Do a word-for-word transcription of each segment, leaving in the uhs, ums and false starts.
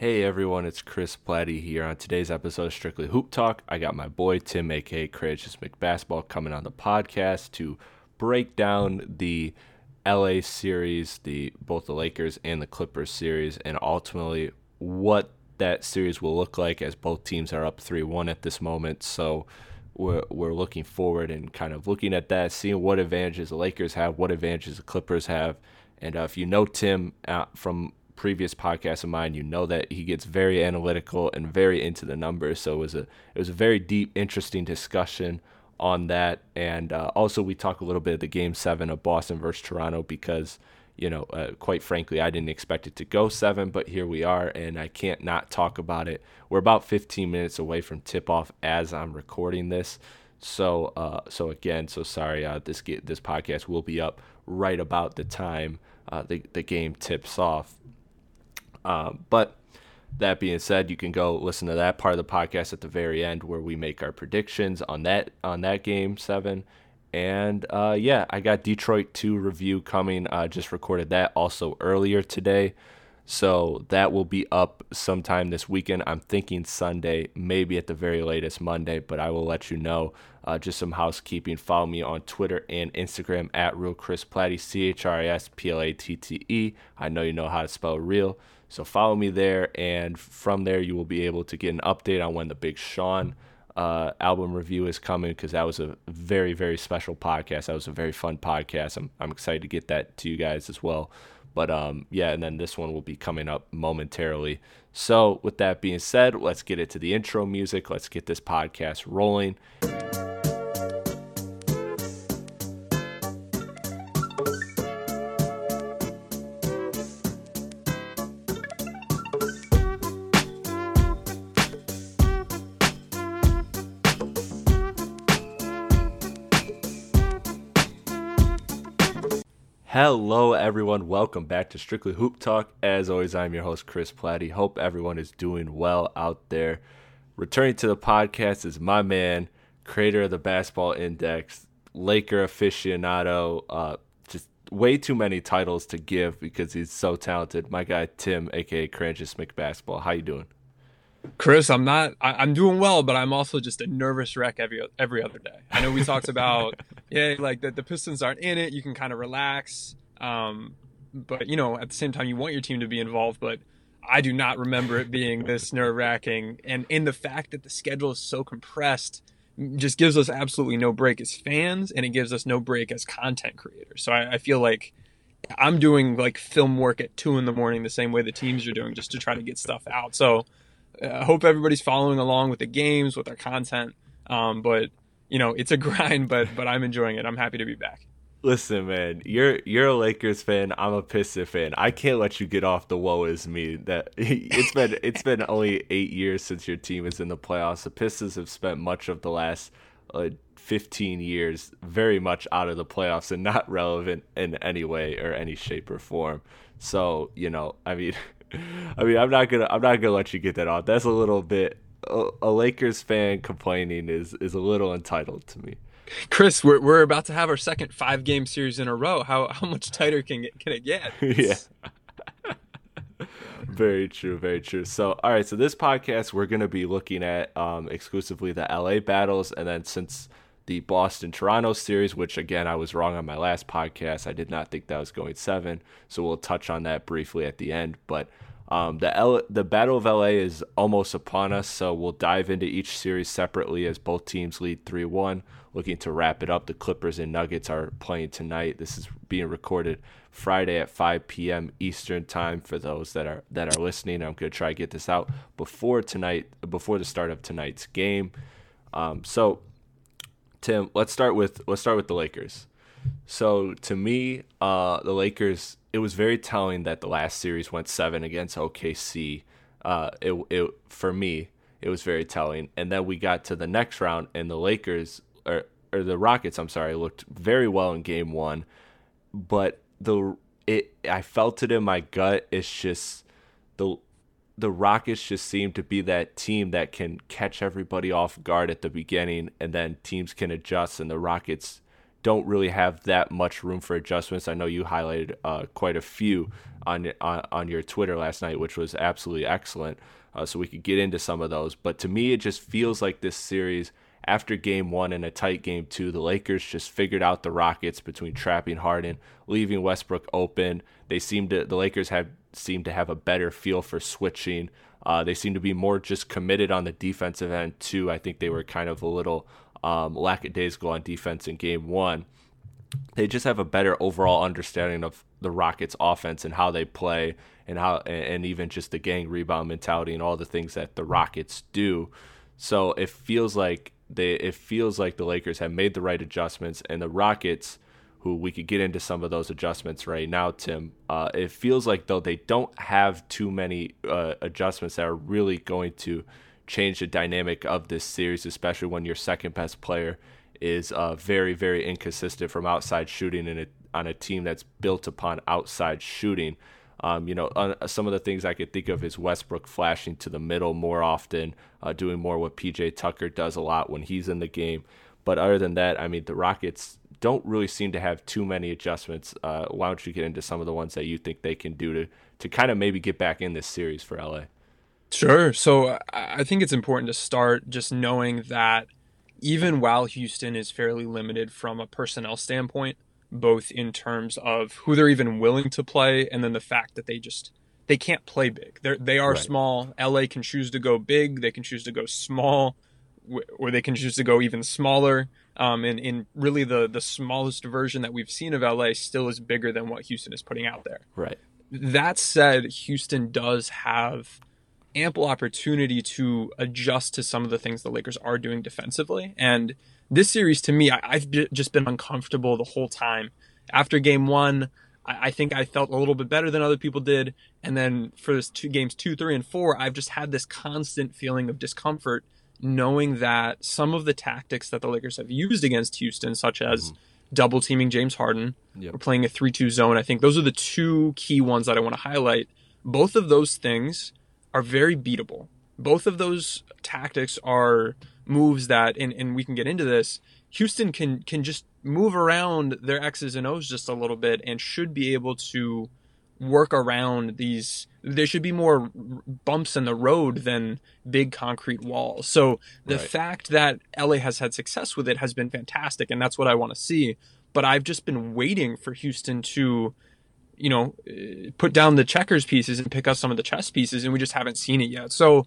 Hey everyone, it's Chris Platty here. On today's episode of Strictly Hoop Talk, I got my boy Tim, aka Courageous McBasketball, coming on the podcast to break down the L A series, the both the Lakers and the Clippers series, and ultimately what that series will look like as both teams are up three one at this moment. So we're, we're looking forward and kind of looking at that, seeing what advantages the Lakers have, what advantages the Clippers have. And uh, if you know Tim uh, from previous podcasts of mine, you know that he gets very analytical and very into the numbers. So it was a it was a very deep, interesting discussion on that. And uh, also we talk a little bit of the game seven of Boston versus Toronto because, you know, uh, quite frankly, I didn't expect it to go seven, but here we are, and I can't not talk about it. We're about fifteen minutes away from tip-off as I'm recording this. So uh, so again, so sorry, uh, this this podcast will be up right about the time uh, the, the game tips off. Um, but that being said, you can go listen to that part of the podcast at the very end where we make our predictions on that on that game seven. And uh, yeah, I got Detroit two review coming. I uh, just recorded that also earlier today. So that will be up sometime this weekend. I'm thinking Sunday, maybe at the very latest Monday, but I will let you know. Uh, just some housekeeping. Follow me on Twitter and Instagram at Real Chris Platty, C H R I S P L A T T E. I know you know how to spell real. So follow me there, and from there you will be able to get an update on when the Big Sean uh, album review is coming, because that was a very, very special podcast. That was a very fun podcast. I'm I'm excited to get that to you guys as well. But um, yeah, and then this one will be coming up momentarily. So with that being said, let's get into the intro music. Let's get this podcast rolling. Hello, everyone. Welcome back to Strictly Hoop Talk. As always, I'm your host, Chris Platty. Hope everyone is doing well out there. Returning to the podcast is my man, creator of the Basketball Index, Laker aficionado. Uh, just way too many titles to give because he's so talented. My guy, Tim, a k a. Courageous McBasketball. How you doing? Chris, I'm not. I, I'm doing well, but I'm also just a nervous wreck every every other day. I know we talked about, yeah, like the, the Pistons aren't in it. You can kind of relax, um, but you know, at the same time, you want your team to be involved. But I do not remember it being this nerve wracking, and in the fact that the schedule is so compressed, just gives us absolutely no break as fans, and it gives us no break as content creators. So I, I feel like I'm doing like film work at two in the morning, the same way the teams are doing, just to try to get stuff out. So. I uh, hope everybody's following along with the games, with our content. Um, but you know, it's a grind, but but I'm enjoying it. I'm happy to be back. Listen, man, you're you're a Lakers fan. I'm a Pistons fan. I can't let you get off the woe is me. That it's been it's been only eight years since your team is in the playoffs. The Pistons have spent much of the last uh, fifteen years very much out of the playoffs and not relevant in any way or any shape or form. So you know, I mean. I mean, I'm not gonna, I'm not gonna let you get that off. That's a little bit. A, a Lakers fan complaining is, is a little entitled to me. Chris, we're we're about to have our second five game series in a row. How how much tighter can it, can it get? Yeah. Very true, very true. So, all right. So this podcast, we're gonna be looking at um, exclusively the L A battles, and then since the Boston-Toronto series, which, again, I was wrong on my last podcast. I did not think that was going seven, so we'll touch on that briefly at the end. But um, the L- the Battle of L A is almost upon us, so we'll dive into each series separately as both teams lead three one, looking to wrap it up. The Clippers and Nuggets are playing tonight. This is being recorded Friday at five p.m. Eastern time for those that are that are listening. I'm going to try to get this out before tonight, before the start of tonight's game. Um, so... Tim, let's start with let's start with the Lakers. So to me, uh, the Lakers, it was very telling that the last series went seven against O K C. Uh, it it for me, it was very telling. And then we got to the next round, and the Lakers or or the Rockets, I'm sorry, looked very well in game one, but the it I felt it in my gut. It's just the the Rockets just seem to be that team that can catch everybody off guard at the beginning, and then teams can adjust, and the Rockets don't really have that much room for adjustments. I know you highlighted uh, quite a few on, on on your Twitter last night, which was absolutely excellent. Uh, so we could get into some of those. But to me, it just feels like this series, after game one and a tight game two, the Lakers just figured out the Rockets between trapping Harden, leaving Westbrook open. They seem to the Lakers have seem to have a better feel for switching. Uh, they seem to be more just committed on the defensive end too. I think they were kind of a little um, lackadaisical on defense in game one. They just have a better overall understanding of the Rockets' offense and how they play, and how and even just the gang rebound mentality and all the things that the Rockets do. So it feels like they it feels like the Lakers have made the right adjustments, and the Rockets, who we could get into some of those adjustments right now, Tim. Uh, it feels like, though, they don't have too many uh, adjustments that are really going to change the dynamic of this series, especially when your second best player is uh, very, very inconsistent from outside shooting in a, on a team that's built upon outside shooting. Um, you know, uh, some of the things I could think of is Westbrook flashing to the middle more often, uh, doing more what P J Tucker does a lot when he's in the game. But other than that, I mean, the Rockets don't really seem to have too many adjustments. Uh, why don't you get into some of the ones that you think they can do to, to kind of maybe get back in this series for L A? Sure. So I think it's important to start just knowing that even while Houston is fairly limited from a personnel standpoint, both in terms of who they're even willing to play, and then the fact that they just they can't play big. They they are Right. small. L A can choose to go big. They can choose to go small, or they can choose to go even smaller. Um, and, and really the the smallest version that we've seen of L A still is bigger than what Houston is putting out there. Right. That said, Houston does have ample opportunity to adjust to some of the things the Lakers are doing defensively. And this series, to me, I, I've just been uncomfortable the whole time. After game one, I, I think I felt a little bit better than other people did. And then for this two games two, three, and four, I've just had this constant feeling of discomfort, knowing that some of the tactics that the Lakers have used against Houston, such as mm-hmm. double teaming James Harden, yep. or playing a three two zone, I think those are the two key ones that I want to highlight. Both of those things are very beatable. Both of those tactics are moves that, and, and we can get into this, Houston can can just move around their X's and O's just a little bit and should be able to work around these. There should be more bumps in the road than big concrete walls. So the right. fact that L A has had success with it has been fantastic, and that's what I want to see. But I've just been waiting for Houston to, you know, put down the checkers pieces and pick up some of the chess pieces, and we just haven't seen it yet. So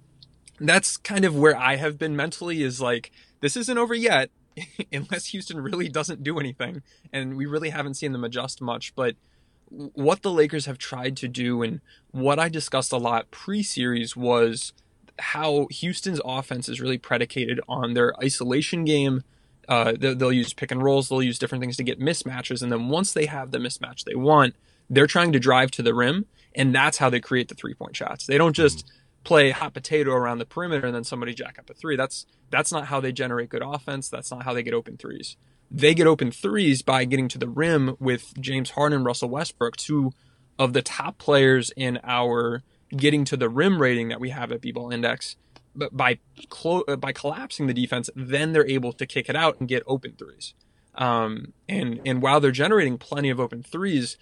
that's kind of where I have been mentally, is like, this isn't over yet unless Houston really doesn't do anything, and we really haven't seen them adjust much. But what the Lakers have tried to do, and what I discussed a lot pre-series, was how Houston's offense is really predicated on their isolation game. Uh, they'll use pick and rolls, they'll use different things to get mismatches, and then once they have the mismatch they want, they're trying to drive to the rim, and that's how they create the three-point shots. They don't just play hot potato around the perimeter and then somebody jack up a three. That's that's not how they generate good offense. That's not how they get open threes. They get open threes by getting to the rim with James Harden and Russell Westbrook, two of the top players in our getting to the rim rating that we have at B-Ball Index. But by clo- by collapsing the defense, then they're able to kick it out and get open threes. Um, and and while they're generating plenty of open threes,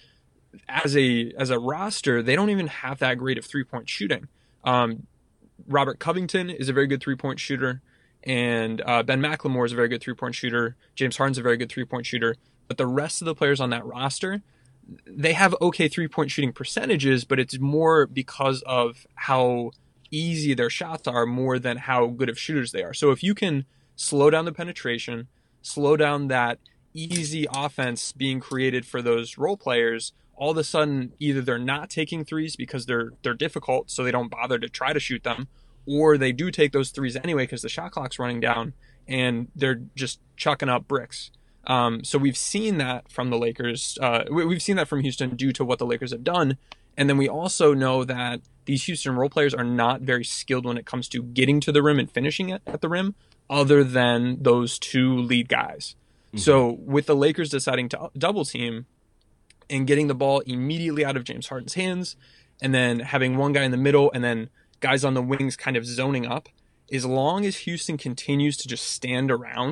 as a as a roster, they don't even have that great of three-point shooting. Um, Robert Covington is a very good three-point shooter, and uh, Ben McLemore is a very good three-point shooter. James Harden's a very good three-point shooter. But the rest of the players on that roster, they have okay three-point shooting percentages, but it's more because of how easy their shots are more than how good of shooters they are. So if you can slow down the penetration, slow down that easy offense being created for those role players, all of a sudden either they're not taking threes because they're they're difficult, so they don't bother to try to shoot them, or they do take those threes anyway because the shot clock's running down and they're just chucking up bricks. Um, so we've seen that from the Lakers. Uh, we've seen that from Houston due to what the Lakers have done. And then we also know that these Houston role players are not very skilled when it comes to getting to the rim and finishing it at the rim, other than those two lead guys. Mm-hmm. So with the Lakers deciding to double team and getting the ball immediately out of James Harden's hands, and then having one guy in the middle and then guys on the wings kind of zoning up, as long as Houston continues to just stand around,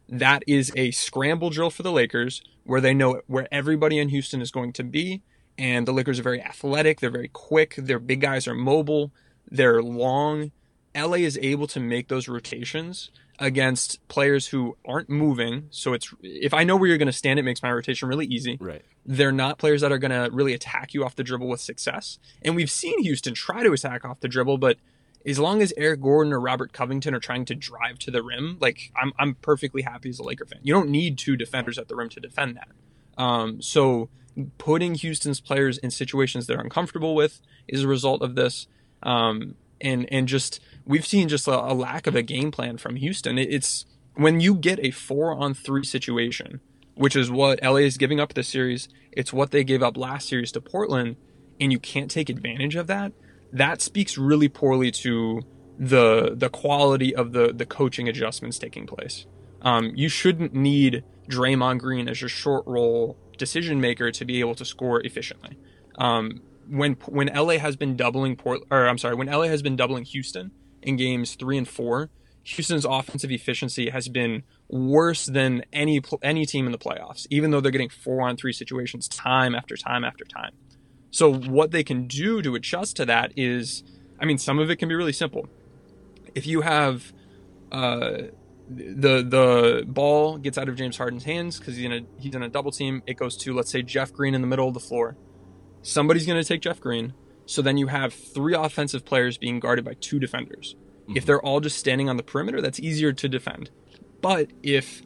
that is a scramble drill for the Lakers where they know where everybody in Houston is going to be. And the Lakers are very athletic. They're very quick. Their big guys are mobile. They're long. L A is able to make those rotations against players who aren't moving. So it's if I know where you're going to stand, it makes my rotation really easy. Right. They're not players that are going to really attack you off the dribble with success. And we've seen Houston try to attack off the dribble, but as long as Eric Gordon or Robert Covington are trying to drive to the rim, like I'm I'm perfectly happy as a Laker fan. You don't need two defenders at the rim to defend that. Um, so putting Houston's players in situations they're uncomfortable with is a result of this. Um, and and just we've seen just a, a lack of a game plan from Houston. It, it's when you get a four on three situation, which is what L A is giving up this series. It's what they gave up last series to Portland, and you can't take advantage of that. That speaks really poorly to the the quality of the the coaching adjustments taking place. Um, you shouldn't need Draymond Green as your short roll decision maker to be able to score efficiently. Um, when when L A has been doubling Port, or I'm sorry, when L A has been doubling Houston in games three and four, Houston's offensive efficiency has been worse than any any team in the playoffs, even though they're getting four on three situations time after time after time. So what they can do to adjust to that is, I mean, some of it can be really simple. If you have uh, the the ball gets out of James Harden's hands because he's in a he's in a double team, it goes to, let's say, Jeff Green in the middle of the floor. Somebody's going to take Jeff Green. So then you have three offensive players being guarded by two defenders. Mm-hmm. If they're all just standing on the perimeter, that's easier to defend. But if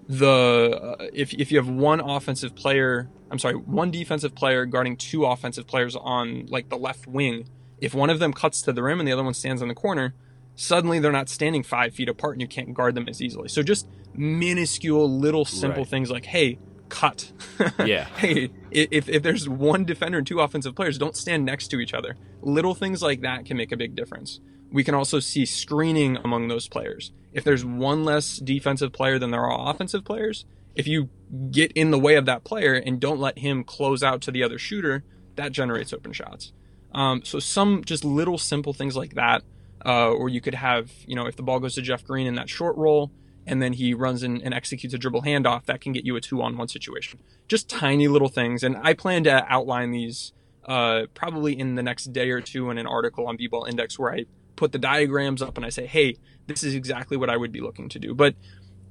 the uh, if if you have one offensive player, I'm sorry, one defensive player guarding two offensive players on like the left wing, if one of them cuts to the rim and the other one stands in the corner, suddenly they're not standing five feet apart and you can't guard them as easily. So just minuscule little simple right. things like, hey, cut. Yeah. Hey, if if there's one defender and two offensive players, don't stand next to each other. Little things like that can make a big difference. We can also see screening among those players. If there's one less defensive player than there are offensive players, if you get in the way of that player and don't let him close out to the other shooter, that generates open shots. Um, so some just little simple things like that, uh, or you could have, you know, if the ball goes to Jeff Green in that short roll and then he runs in and executes a dribble handoff, that can get you a two-on-one situation. Just tiny little things, and I plan to outline these uh, probably in the next day or two in an article on B-Ball Index where I put the diagrams up and I say, hey, this is exactly what I would be looking to do. But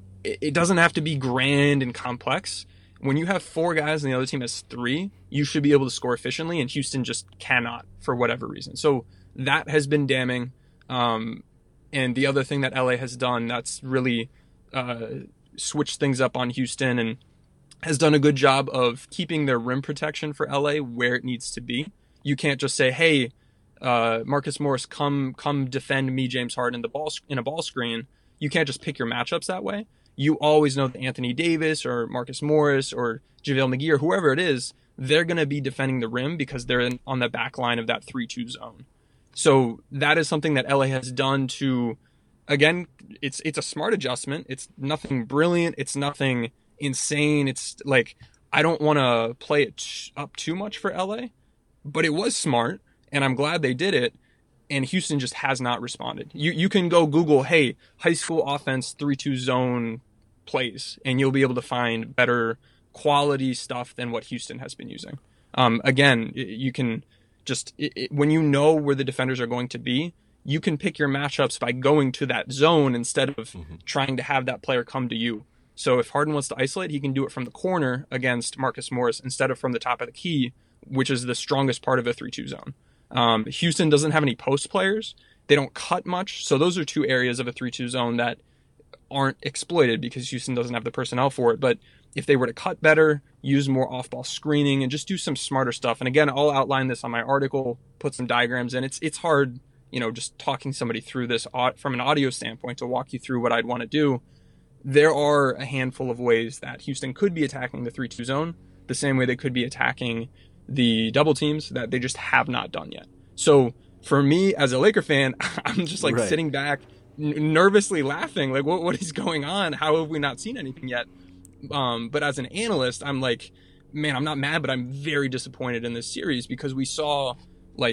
it doesn't have to be grand and complex. When you have four guys and the other team has three, you should be able to score efficiently, and Houston just cannot for whatever reason. So that has been damning. Um, and the other thing that L A has done that's really uh, switched things up on Houston and has done a good job of keeping their rim protection for L A where it needs to be. You can't just say, hey, uh, Marcus Morris, come come defend me, James Harden, in the ball in a ball screen. You can't just pick your matchups that way. You always know that Anthony Davis or Marcus Morris or JaVale McGee or whoever it is, they're going to be defending the rim because they're in, on the back line of that three two zone. So that is something that L A has done to, again, it's it's a smart adjustment. It's nothing brilliant. It's nothing insane. It's like, I don't want to play it up too much for L A, but it was smart, and I'm glad they did it. And Houston just has not responded. You you can go Google, hey, high school offense three two zone plays, and you'll be able to find better quality stuff than what Houston has been using. Um, again, you can just, it, it, when you know where the defenders are going to be, you can pick your matchups by going to that zone instead of mm-hmm. trying to have that player come to you. So if Harden wants to isolate, he can do it from the corner against Marcus Morris instead of from the top of the key, which is the strongest part of a three two zone. Um, Houston doesn't have any post players. They don't cut much. So those are two areas of a three two zone that aren't exploited because Houston doesn't have the personnel for it. But if they were to cut better, use more off-ball screening, and just do some smarter stuff. And again, I'll outline this on my article, put some diagrams in. It's it's hard, you know, just talking somebody through this from an audio standpoint to walk you through what I'd want to do. There are a handful of ways that Houston could be attacking the three two zone, the same way they could be attacking the double teams that they just have not done yet. So for me as a Laker fan, I'm just like right. sitting back n- nervously laughing, like what what is going on? How have we not seen anything yet? Um, but as an analyst, I'm like, man, I'm not mad, but I'm very disappointed in this series because we saw like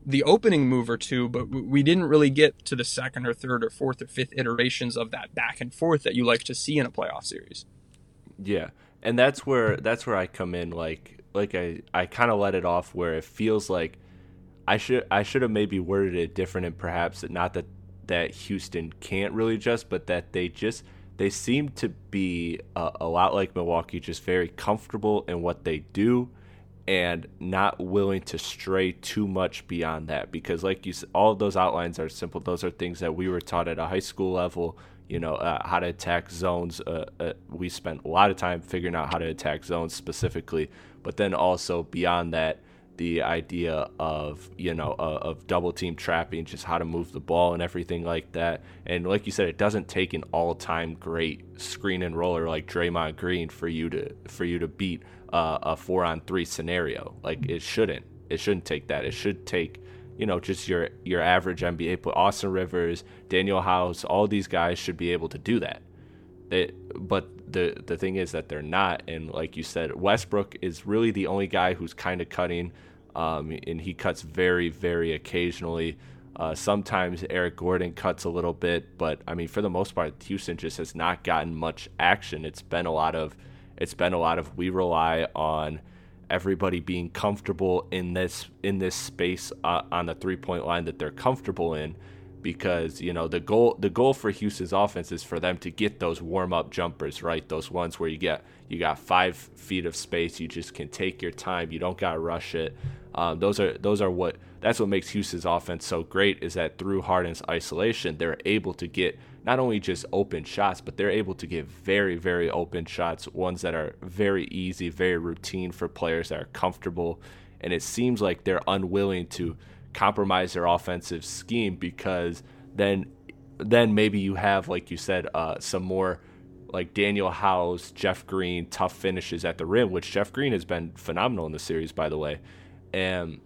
the opening move or two, but we didn't really get to the second or third or fourth or fifth iterations of that back and forth that you like to see in a playoff series. Yeah, and that's where that's where I come in. Like like I, I kind of let it off where it feels like I should I should have maybe worded it different, and perhaps not that that Houston can't really adjust, but that they just they seem to be a, a lot like Milwaukee, just very comfortable in what they do, and not willing to stray too much beyond that. Because like you said, all of those outlines are simple. Those are things that we were taught at a high school level, you know, uh, how to attack zones. Uh, uh, we spent a lot of time figuring out how to attack zones specifically, but then also beyond that, the idea of, you know, uh, of double team trapping, just how to move the ball and everything like that. And like you said, it doesn't take an all-time great screen and roller like Draymond Green for you to for you to beat uh, a four-on-three scenario. Like, it shouldn't. It shouldn't take that. It should take, you know, just your your average N B A. But Austin Rivers, Daniel House, all these guys should be able to do that. It, but the the thing is that they're not. And like you said, Westbrook is really the only guy who's kind of cutting. Um, and he cuts very, very occasionally. Uh, sometimes Eric Gordon cuts a little bit, but I mean, for the most part, Houston just has not gotten much action. It's been a lot of, it's been a lot of we rely on everybody being comfortable in this in this space uh, on the three point line that they're comfortable in, because you know the goal the goal for Houston's offense is for them to get those warm up jumpers, right? Those ones where you get you got five feet of space, you just can take your time, you don't gotta rush it. Um, those are those are what that's what makes Houston's offense so great, is that through Harden's isolation, they're able to get not only just open shots, but they're able to get very, very open shots, ones that are very easy, very routine for players that are comfortable. And it seems like they're unwilling to compromise their offensive scheme, because then then maybe you have, like you said, uh, some more like Daniel House, Jeff Green, tough finishes at the rim, which Jeff Green has been phenomenal in the series, by the way. And,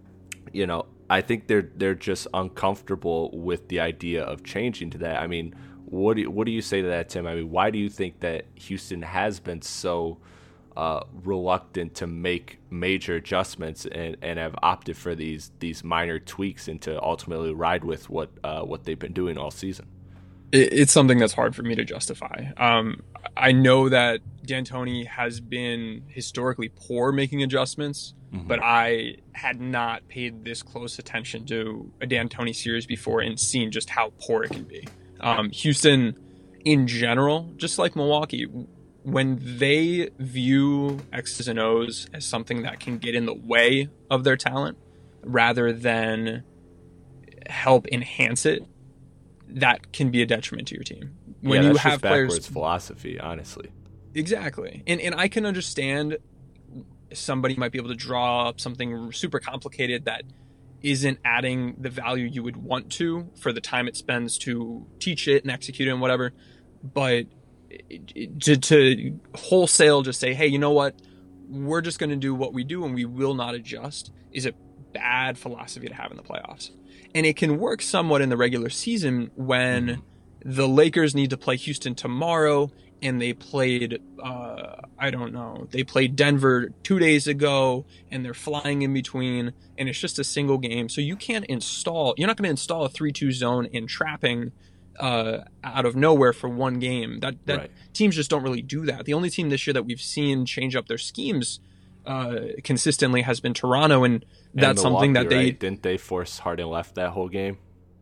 you know, I think they're they're just uncomfortable with the idea of changing to that. I mean, what do you, what do you say to that, Tim? I mean, why do you think that Houston has been so uh, reluctant to make major adjustments and, and have opted for these these minor tweaks and to ultimately ride with what uh, what they've been doing all season? It's something that's hard for me to justify. Um, I know that D'Antoni has been historically poor making adjustments, mm-hmm. but I had not paid this close attention to a D'Antoni series before and seen just how poor it can be. Um, Houston, in general, just like Milwaukee, when they view X's and O's as something that can get in the way of their talent rather than help enhance it, that can be a detriment to your team. When yeah, you that's have just players, backwards philosophy, honestly. Exactly. And and I can understand somebody might be able to draw up something super complicated that isn't adding the value you would want to for the time it spends to teach it and execute it and whatever. But to, to wholesale just say, hey, you know what? We're just going to do what we do and we will not adjust is a bad philosophy to have in the playoffs. And it can work somewhat in the regular season when mm-hmm. the Lakers need to play Houston tomorrow and they played, uh, I don't know, they played Denver two days ago and they're flying in between and it's just a single game. So you can't install, you're not going to install a three two zone in trapping uh, out of nowhere for one game. That, that right. Teams just don't really do that. The only team this year that we've seen change up their schemes uh, consistently has been Toronto, and that's and something that they right? didn't they force Harden left that whole game.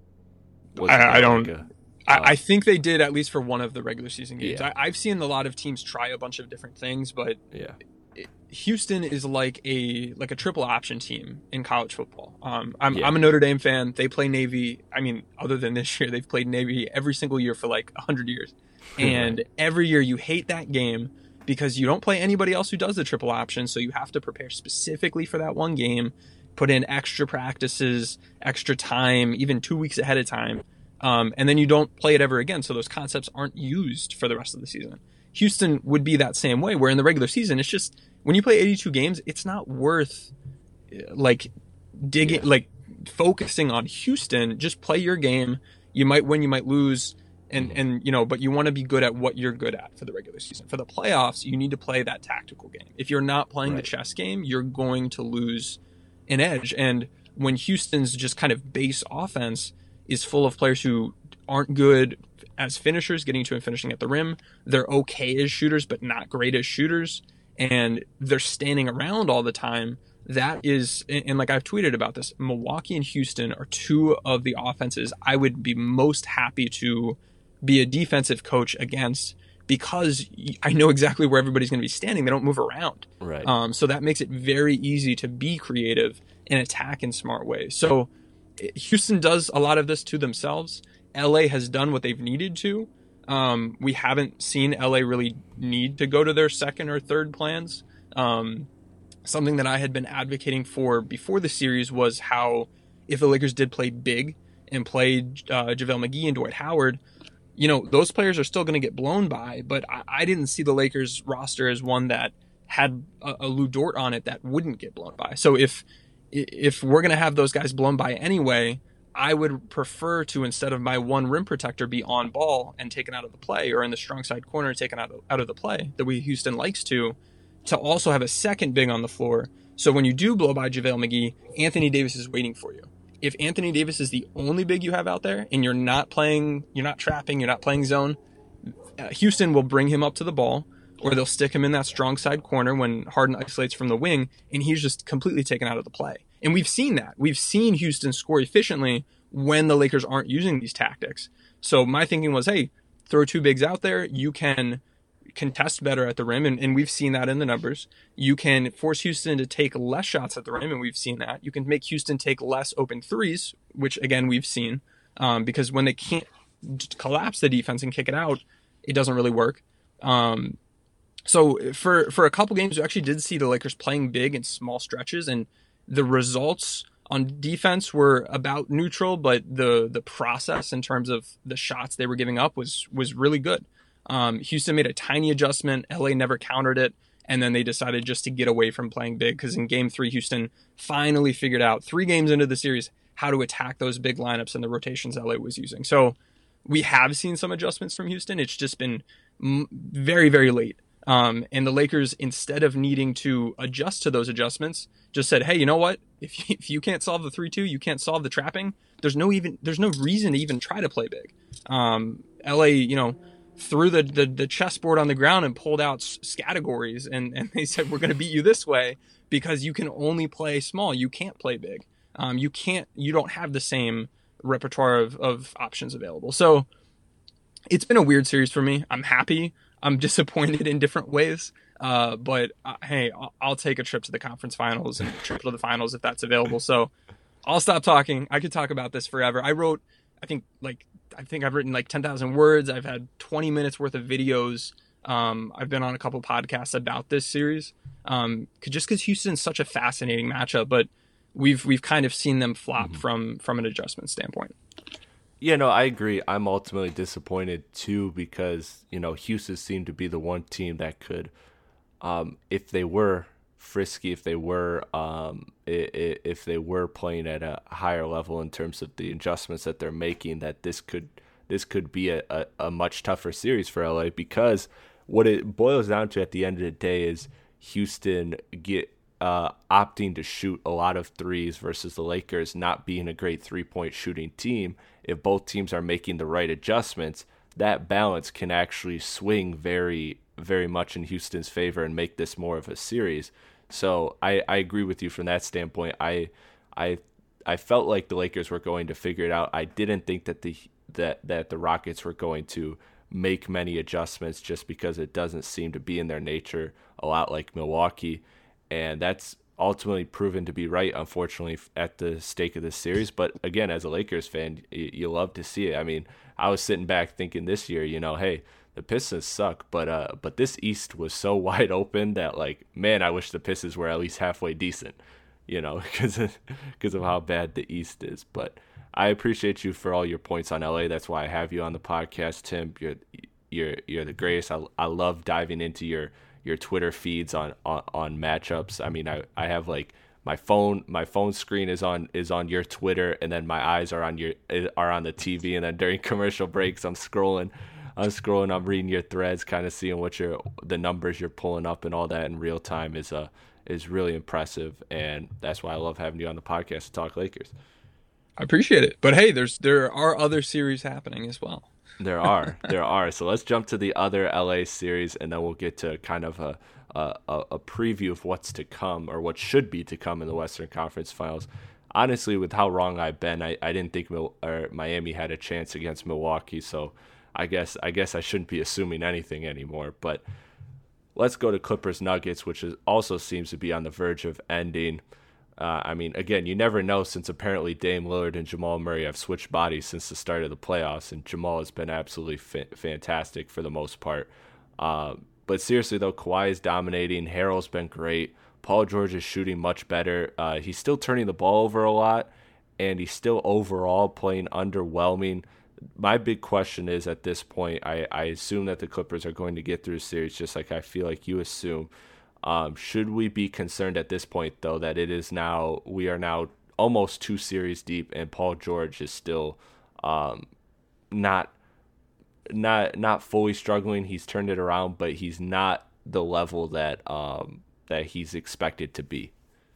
I, I don't. Like a, uh, I, I think they did, at least for one of the regular season games. Yeah. I, I've seen a lot of teams try a bunch of different things, but yeah, it, Houston is like a like a triple option team in college football. Um, I'm yeah. I'm a Notre Dame fan. They play Navy. I mean, other than this year, they've played Navy every single year for like a hundred years, and every year you hate that game because you don't play anybody else who does the triple option, so you have to prepare specifically for that one game, put in extra practices, extra time, even two weeks ahead of time, um, and then you don't play it ever again, so those concepts aren't used for the rest of the season. Houston would be that same way, where in the regular season, it's just, when you play eighty-two games, it's not worth, like, digging, yeah. like, focusing on Houston. Just play your game. You might win, you might lose, and, mm-hmm. and you know, but you want to be good at what you're good at for the regular season. For the playoffs, you need to play that tactical game. If you're not playing right. the chess game, you're going to lose an edge. And when Houston's just kind of base offense is full of players who aren't good as finishers, getting to and finishing at the rim. They're okay as shooters, but not great as shooters. And they're standing around all the time. That is, and like I've tweeted about this, Milwaukee and Houston are two of the offenses I would be most happy to be a defensive coach against, because I know exactly where everybody's going to be standing. They don't move around. Right. Um, so that makes it very easy to be creative and attack in smart ways. So Houston does a lot of this to themselves. L A has done what they've needed to. Um, we haven't seen L A really need to go to their second or third plans. Um, something that I had been advocating for before the series was how if the Lakers did play big and played uh, JaVale McGee and Dwight Howard, you know, those players are still going to get blown by, but I, I didn't see the Lakers roster as one that had a, a Lou Dort on it that wouldn't get blown by. So if if we're going to have those guys blown by anyway, I would prefer to, instead of my one rim protector be on ball and taken out of the play, or in the strong side corner taken out of, out of the play, the way Houston likes to, to also have a second big on the floor. So when you do blow by JaVale McGee, Anthony Davis is waiting for you. If Anthony Davis is the only big you have out there and you're not playing, you're not trapping, you're not playing zone, uh, Houston will bring him up to the ball, or they'll stick him in that strong side corner when Harden isolates from the wing, and he's just completely taken out of the play. And we've seen that. We've seen Houston score efficiently when the Lakers aren't using these tactics. So my thinking was, hey, throw two bigs out there. You can contest better at the rim, and, and we've seen that in the numbers. You can force Houston to take less shots at the rim, and we've seen that. You can make Houston take less open threes, which, again, we've seen, um, because when they can't collapse the defense and kick it out, it doesn't really work. Um, so for, for a couple games, we actually did see the Lakers playing big in small stretches, and the results on defense were about neutral, but the the process in terms of the shots they were giving up was was really good. Um, Houston made a tiny adjustment. L A never countered it, and then they decided just to get away from playing big, because in game three, Houston finally figured out, three games into the series, how to attack those big lineups and the rotations L A was using. So we have seen some adjustments from Houston. It's just been very, very late. Um, and the Lakers, instead of needing to adjust to those adjustments, just said, hey, you know what? If you, if you can't solve the three two, you can't solve the trapping. There's no even there's no reason to even try to play big. Um, L A, you know, threw the, the, the chessboard on the ground and pulled out categories, and, and they said, we're going to beat you this way because you can only play small. You can't play big. Um, you can't, you don't have the same repertoire of, of options available. So it's been a weird series for me. I'm happy. I'm disappointed in different ways. Uh, but uh, hey, I'll, I'll take a trip to the conference finals and a trip to the finals if that's available. So I'll stop talking. I could talk about this forever. I wrote, I think like, I think I've written like ten thousand words. I've had twenty minutes worth of videos. Um, I've been on a couple podcasts about this series. Um, just cause Houston's such a fascinating matchup, but we've, we've kind of seen them flop mm-hmm. from, from an adjustment standpoint. Yeah, no, I agree. I'm ultimately disappointed too, because, you know, Houston seemed to be the one team that could, um, if they were frisky, if they were, um, if they were playing at a higher level in terms of the adjustments that they're making, that this could, this could be a, a, a much tougher series for L A, because what it boils down to at the end of the day is Houston get uh, opting to shoot a lot of threes versus the Lakers not being a great three-point shooting team. If both teams are making the right adjustments, that balance can actually swing very, very much in Houston's favor and make this more of a series. So I, I agree with you from that standpoint. I I I felt like the Lakers were going to figure it out. I didn't think that the that, that the Rockets were going to make many adjustments, just because it doesn't seem to be in their nature, a lot like Milwaukee. And that's ultimately proven to be right, unfortunately, at the stake of this series. But again, as a Lakers fan, you, you love to see it. I mean, I was sitting back thinking this year, you know, hey, the Pistons suck, but uh, but this East was so wide open that, like, man, I wish the Pistons were at least halfway decent, you know, because of, because of how bad the East is. But I appreciate you for all your points on L A. That's why I have you on the podcast, Tim. You're you're you're the greatest. I I love diving into your your Twitter feeds on, on, on matchups. I mean, I, I have like my phone, my phone screen is on, is on your Twitter, and then my eyes are on your, are on the T V. And then during commercial breaks, I'm scrolling, I'm scrolling, I'm reading your threads, kind of seeing what your, the numbers you're pulling up and all that in real time is, uh, is really impressive, and that's why I love having you on the podcast to talk Lakers. I appreciate it. But hey, there's there are other series happening as well. There are. There are. So let's jump to the other L A series, and then we'll get to kind of a, a, a preview of what's to come, or what should be to come in the Western Conference Finals. Honestly, with how wrong I've been, I, I didn't think Mil- or Miami had a chance against Milwaukee, so I guess I guess I shouldn't be assuming anything anymore. But let's go to Clippers Nuggets, which is, also seems to be on the verge of ending. Uh, I mean, again, you never know, since apparently Dame Lillard and Jamal Murray have switched bodies since the start of the playoffs, and Jamal has been absolutely fa- fantastic for the most part. Uh, but seriously, though, Kawhi is dominating. Harrell's been great. Paul George is shooting much better. Uh, he's still turning the ball over a lot, and he's still overall playing underwhelming. My big question is, at this point, I, I assume that the Clippers are going to get through the series, just like I feel like you assume. Um, should we be concerned at this point, though, that it is now we are now almost two series deep, and Paul George is still um, not not not fully struggling? He's turned it around, but he's not the level that um, that he's expected to be.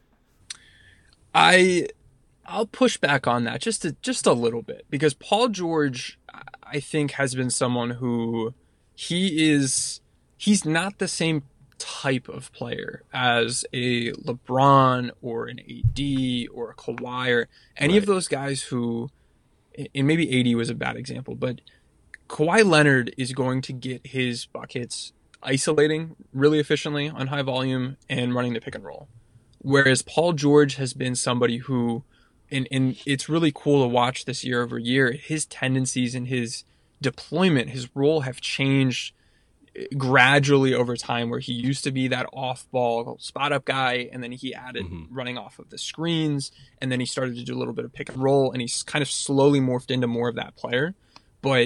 I I'll push back on that just a, just a little bit, because Paul George, I think, has been someone who he is he's not the same type of player as a LeBron or an A D or a Kawhi or any Right. of those guys who, and maybe A D was a bad example, but Kawhi Leonard is going to get his buckets isolating really efficiently on high volume and running the pick and roll. Whereas Paul George has been somebody who, and, and it's really cool to watch this year over year, his tendencies and his deployment, his role have changed gradually over time, where he used to be that off-ball spot-up guy, and then he added Mm-hmm. running off of the screens, and then he started to do a little bit of pick and roll, and he's kind of slowly morphed into more of that player. But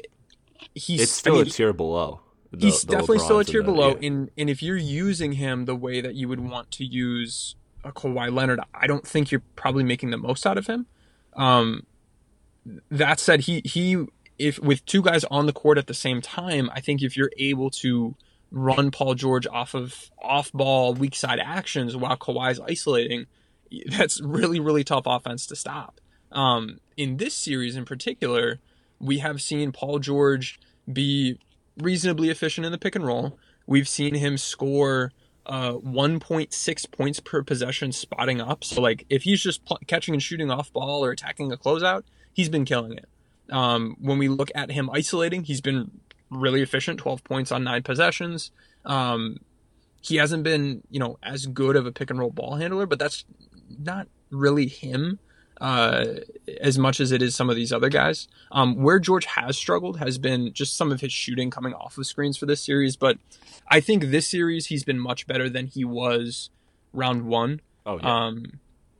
he's It's still I mean, a tier below. The, he's the definitely still a LeBrons tier and the- below, yeah. and, and if you're using him the way that you would want to use a Kawhi Leonard, I don't think you're probably making the most out of him. Um, that said, he he if with two guys on the court at the same time, I think if you're able to run Paul George off of off-ball weak side actions while Kawhi's isolating, that's really really tough offense to stop. Um, in this series in particular, we have seen Paul George be reasonably efficient in the pick and roll. We've seen him score uh, one point six points per possession spotting up. So, like, if he's just pl- catching and shooting off ball or attacking a closeout, he's been killing it. Um, when we look at him isolating, he's been really efficient, twelve points on nine possessions. Um, he hasn't been, you know, as good of a pick and roll ball handler, but that's not really him uh, as much as it is some of these other guys. Um, where George has struggled has been just some of his shooting coming off of screens for this series. But I think this series he's been much better than he was round one. Oh, yeah. Um,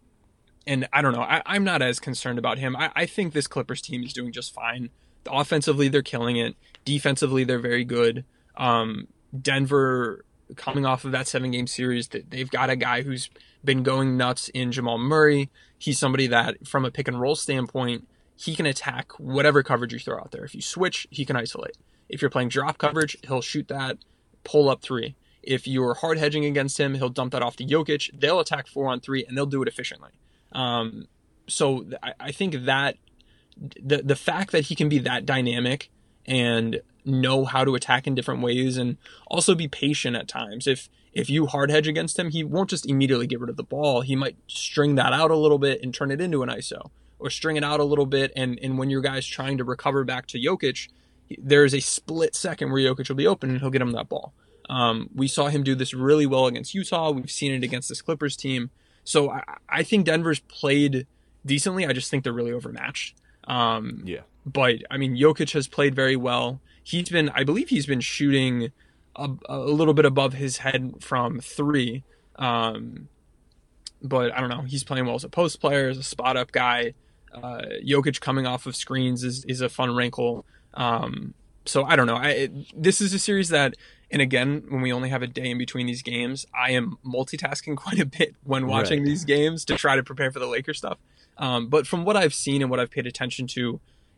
and I don't know. I, I'm not as concerned about him. I, I think this Clippers team is doing just fine. Offensively, they're killing it. Defensively, they're very good. Um, Denver, coming off of that seven-game series, they've got a guy who's been going nuts in Jamal Murray. He's somebody that, from a pick-and-roll standpoint, he can attack whatever coverage you throw out there. If you switch, he can isolate. If you're playing drop coverage, he'll shoot that pull-up three. If you're hard hedging against him, he'll dump that off to Jokic. They'll attack four on three, and they'll do it efficiently. Um, so I, I think that the the fact that he can be that dynamic and know how to attack in different ways, and also be patient at times. If if you hard hedge against him, he won't just immediately get rid of the ball. He might string that out a little bit and turn it into an I S O, or string it out a little bit, and and when your guy's trying to recover back to Jokic, there's a split second where Jokic will be open and he'll get him that ball. Um, we saw him do this really well against Utah. We've seen it against this Clippers team. So I, I think Denver's played decently. I just think they're really overmatched. Um, Yeah. But, I mean, Jokic has played very well. He's been, I believe he's been shooting a, a little bit above his head from three. Um, but I don't know. He's playing well as a post player, as a spot-up guy. Uh, Jokic coming off of screens is, is a fun wrinkle. Um, so I don't know. I, it, this is a series that, and again, when we only have a day in between these games, I am multitasking quite a bit when watching Right. these games to try to prepare for the Lakers stuff. Um, but from what I've seen and what I've paid attention to,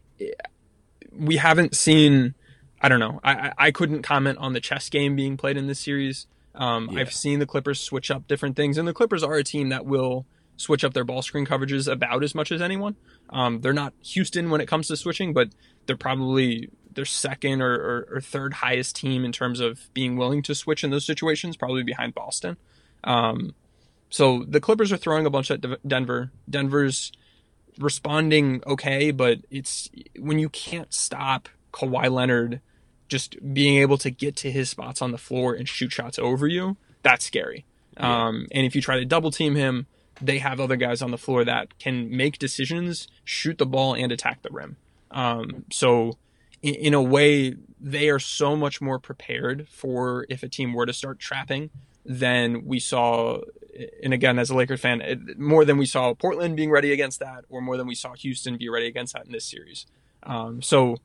we haven't seen, I don't know, I, I couldn't comment on the chess game being played in this series. Um, Yeah. I've seen the Clippers switch up different things, and the Clippers are a team that will switch up their ball screen coverages about as much as anyone. Um, they're not Houston when it comes to switching, but they're probably their second or, or, or third highest team in terms of being willing to switch in those situations, probably behind Boston. Um, so the Clippers are throwing a bunch at Denver. Denver's responding okay, but it's when you can't stop Kawhi Leonard just being able to get to his spots on the floor and shoot shots over you, that's scary. Yeah. Um, and if you try to double team him, they have other guys on the floor that can make decisions, shoot the ball, and attack the rim. Um, so in, in a way, they are so much more prepared for if a team were to start trapping than we saw. And again, as a Lakers fan, it, more than we saw Portland being ready against that, or more than we saw Houston be ready against that in this series. Um, so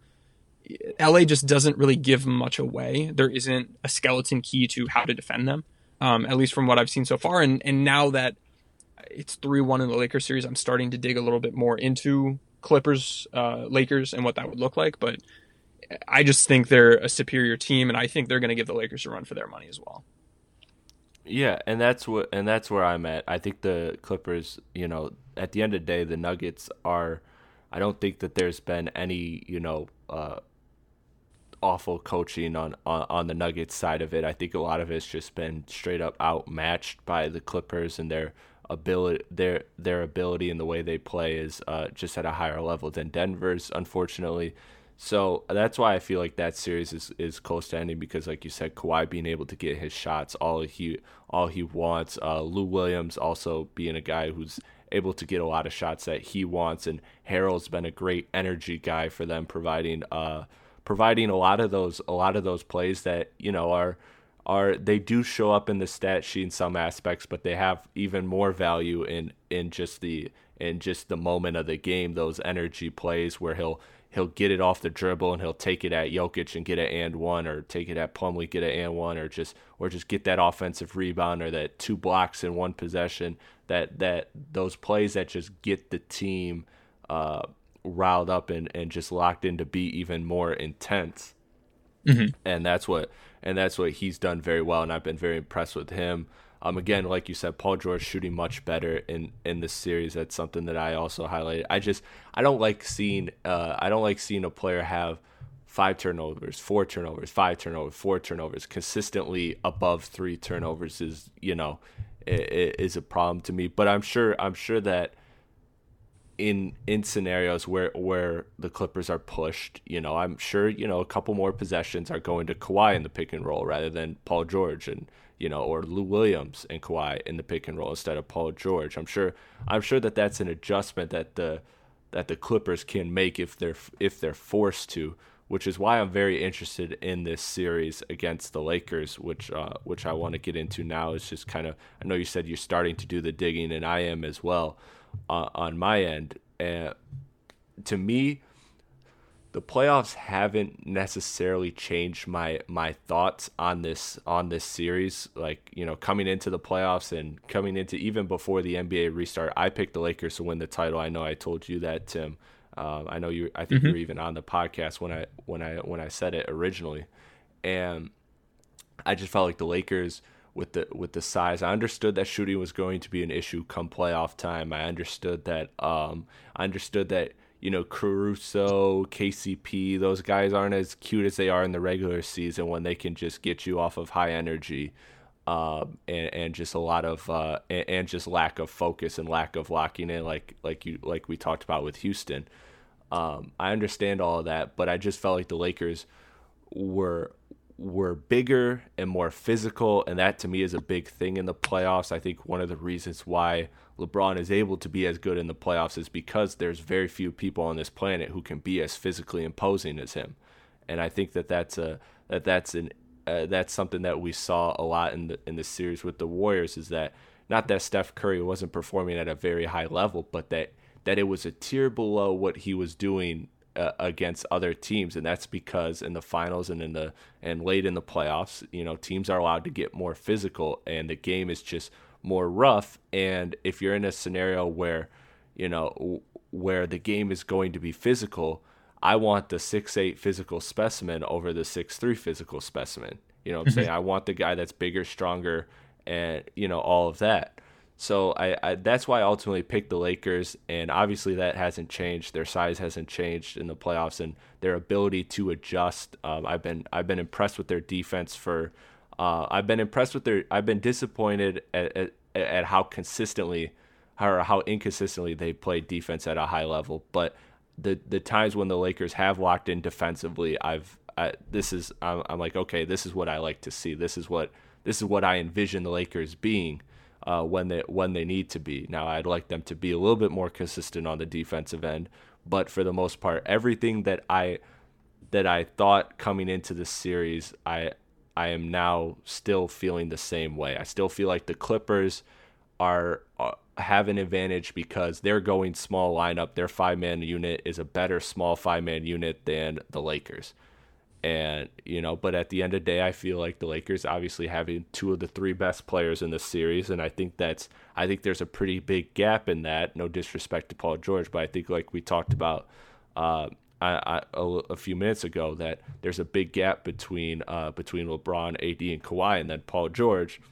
L A just doesn't really give much away. There isn't a skeleton key to how to defend them, um, at least from what I've seen so far. And and now that it's three one in the Lakers series, I'm starting to dig a little bit more into Clippers, uh, Lakers, and what that would look like. But I just think they're a superior team, and I think they're going to give the Lakers a run for their money as well. Yeah, and that's what and that's where I'm at. I think the Clippers, you know, at the end of the day, the Nuggets are. I don't think that there's been any, you know, uh, awful coaching on, on on the Nuggets side of it. I think a lot of it's just been straight up outmatched by the Clippers, and their ability, their their ability and the way they play is uh, just at a higher level than Denver's, unfortunately. So that's why I feel like that series is, is close to ending because, like you said, Kawhi being able to get his shots all he all he wants. Uh, Lou Williams also being a guy who's able to get a lot of shots that he wants, and Harrell's been a great energy guy for them, providing uh providing a lot of those a lot of those plays that you know are are they do show up in the stat sheet in some aspects, but they have even more value in in just the in just the moment of the game. Those energy plays where he'll. He'll get it off the dribble and he'll take it at Jokic and get it and one, or take it at Plumlee, get it and one, or just or just get that offensive rebound or that two blocks in one possession. That that those plays that just get the team uh, riled up and, and just locked in to be even more intense. Mm-hmm. And that's what and that's what he's done very well, and I've been very impressed with him. Um, again, like you said, Paul George shooting much better in, in this series. That's something that I also highlighted. I just I don't like seeing uh, I don't like seeing a player have five turnovers, four turnovers, five turnovers, four turnovers consistently above three turnovers is you know is a problem to me. But I'm sure I'm sure that in in scenarios where where the Clippers are pushed, you know, I'm sure you know a couple more possessions are going to Kawhi in the pick and roll rather than Paul George, and you know, or Lou Williams and Kawhi in the pick and roll instead of Paul George. I'm sure I'm sure that that's an adjustment that the that the Clippers can make if they're if they're forced to, which is why I'm very interested in this series against the Lakers, which uh, which I want to get into now. Is just kind of, I know you said you're starting to do the digging, and I am as well uh, on my end. Uh, to me, the playoffs haven't necessarily changed my my thoughts on this on this series. Like, you know, coming into the playoffs and coming into even before the N B A restart, I picked the Lakers to win the title. I know I told you that, Tim. Um, I know you. I think Mm-hmm. you were even on the podcast when I when I when I said it originally, and I just felt like the Lakers with the with the size. I understood that shooting was going to be an issue come playoff time. I understood that. Um, I understood that. You know, Caruso, K C P, those guys aren't as cute as they are in the regular season when they can just get you off of high energy, um, and, and just a lot of uh, and, and just lack of focus and lack of locking in, like like you like we talked about with Houston. Um, I understand all of that, but I just felt like the Lakers were were bigger and more physical, and that to me is a big thing in the playoffs. I think one of the reasons why LeBron is able to be as good in the playoffs is because there's very few people on this planet who can be as physically imposing as him, and I think that that's a that that's an uh, that's something that we saw a lot in the in the series with the Warriors. Is that not that Steph Curry wasn't performing at a very high level, but that that it was a tier below what he was doing uh, against other teams, and that's because in the finals and in the and late in the playoffs, you know, teams are allowed to get more physical, and the game is just more rough. And if you're in a scenario where, you know, where the game is going to be physical, I want the six eight physical specimen over the six three physical specimen. You know what I'm saying? I want the guy that's bigger, stronger, and, you know, all of that. So I, I that's why I ultimately picked the Lakers, and obviously that hasn't changed. Their size hasn't changed in the playoffs, and their ability to adjust. Um, I've been I've been impressed with their defense for. Uh, I've been impressed with their. I've been disappointed at at, at how consistently, or how inconsistently they play defense at a high level. But the the times when the Lakers have locked in defensively, I've I, this is I'm, I'm like, okay, this is what I like to see. This is what this is what I envision the Lakers being. Uh, when they when they need to be. Now, I'd like them to be a little bit more consistent on the defensive end, but for the most part, everything that I that I thought coming into this series, I I am now still feeling the same way. I still feel like the Clippers are, are have an advantage because they're going small lineup. Their five man unit is a better small five man unit than the Lakers. And, you know, but at the end of the day, I feel like the Lakers obviously having two of the three best players in the series. And I think that's, I think there's a pretty big gap in that. No disrespect to Paul George, but I think like we talked about uh, I, I, a, a few minutes ago, that there's a big gap between, uh, between LeBron, A D, and Kawhi, and then Paul George.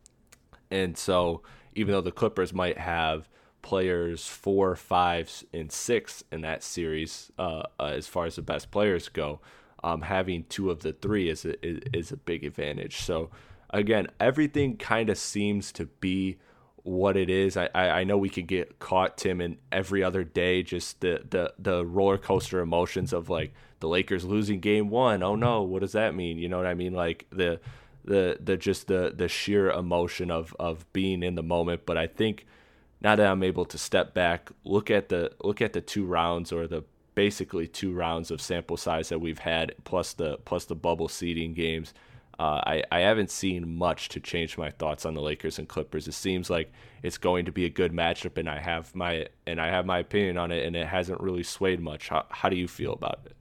And so even though the Clippers might have players four, five, and six in that series, uh, uh, as far as the best players go, Um, having two of the three is a, is a big advantage. So, again, everything kind of seems to be what it is. I, I, I know we could get caught, Tim, in every other day, just the, the, the roller coaster emotions of, like, the Lakers losing game one. Oh, no, what does that mean? You know what I mean? Like, the the the just the, the sheer emotion of, of being in the moment. But I think now that I'm able to step back, look at the look at the two rounds or the basically two rounds of sample size that we've had, plus the plus the bubble seeding games, uh, I, I haven't seen much to change my thoughts on the Lakers and Clippers. It seems like it's going to be a good matchup, and I have my and I have my opinion on it, and it hasn't really swayed much. How, how do you feel about it?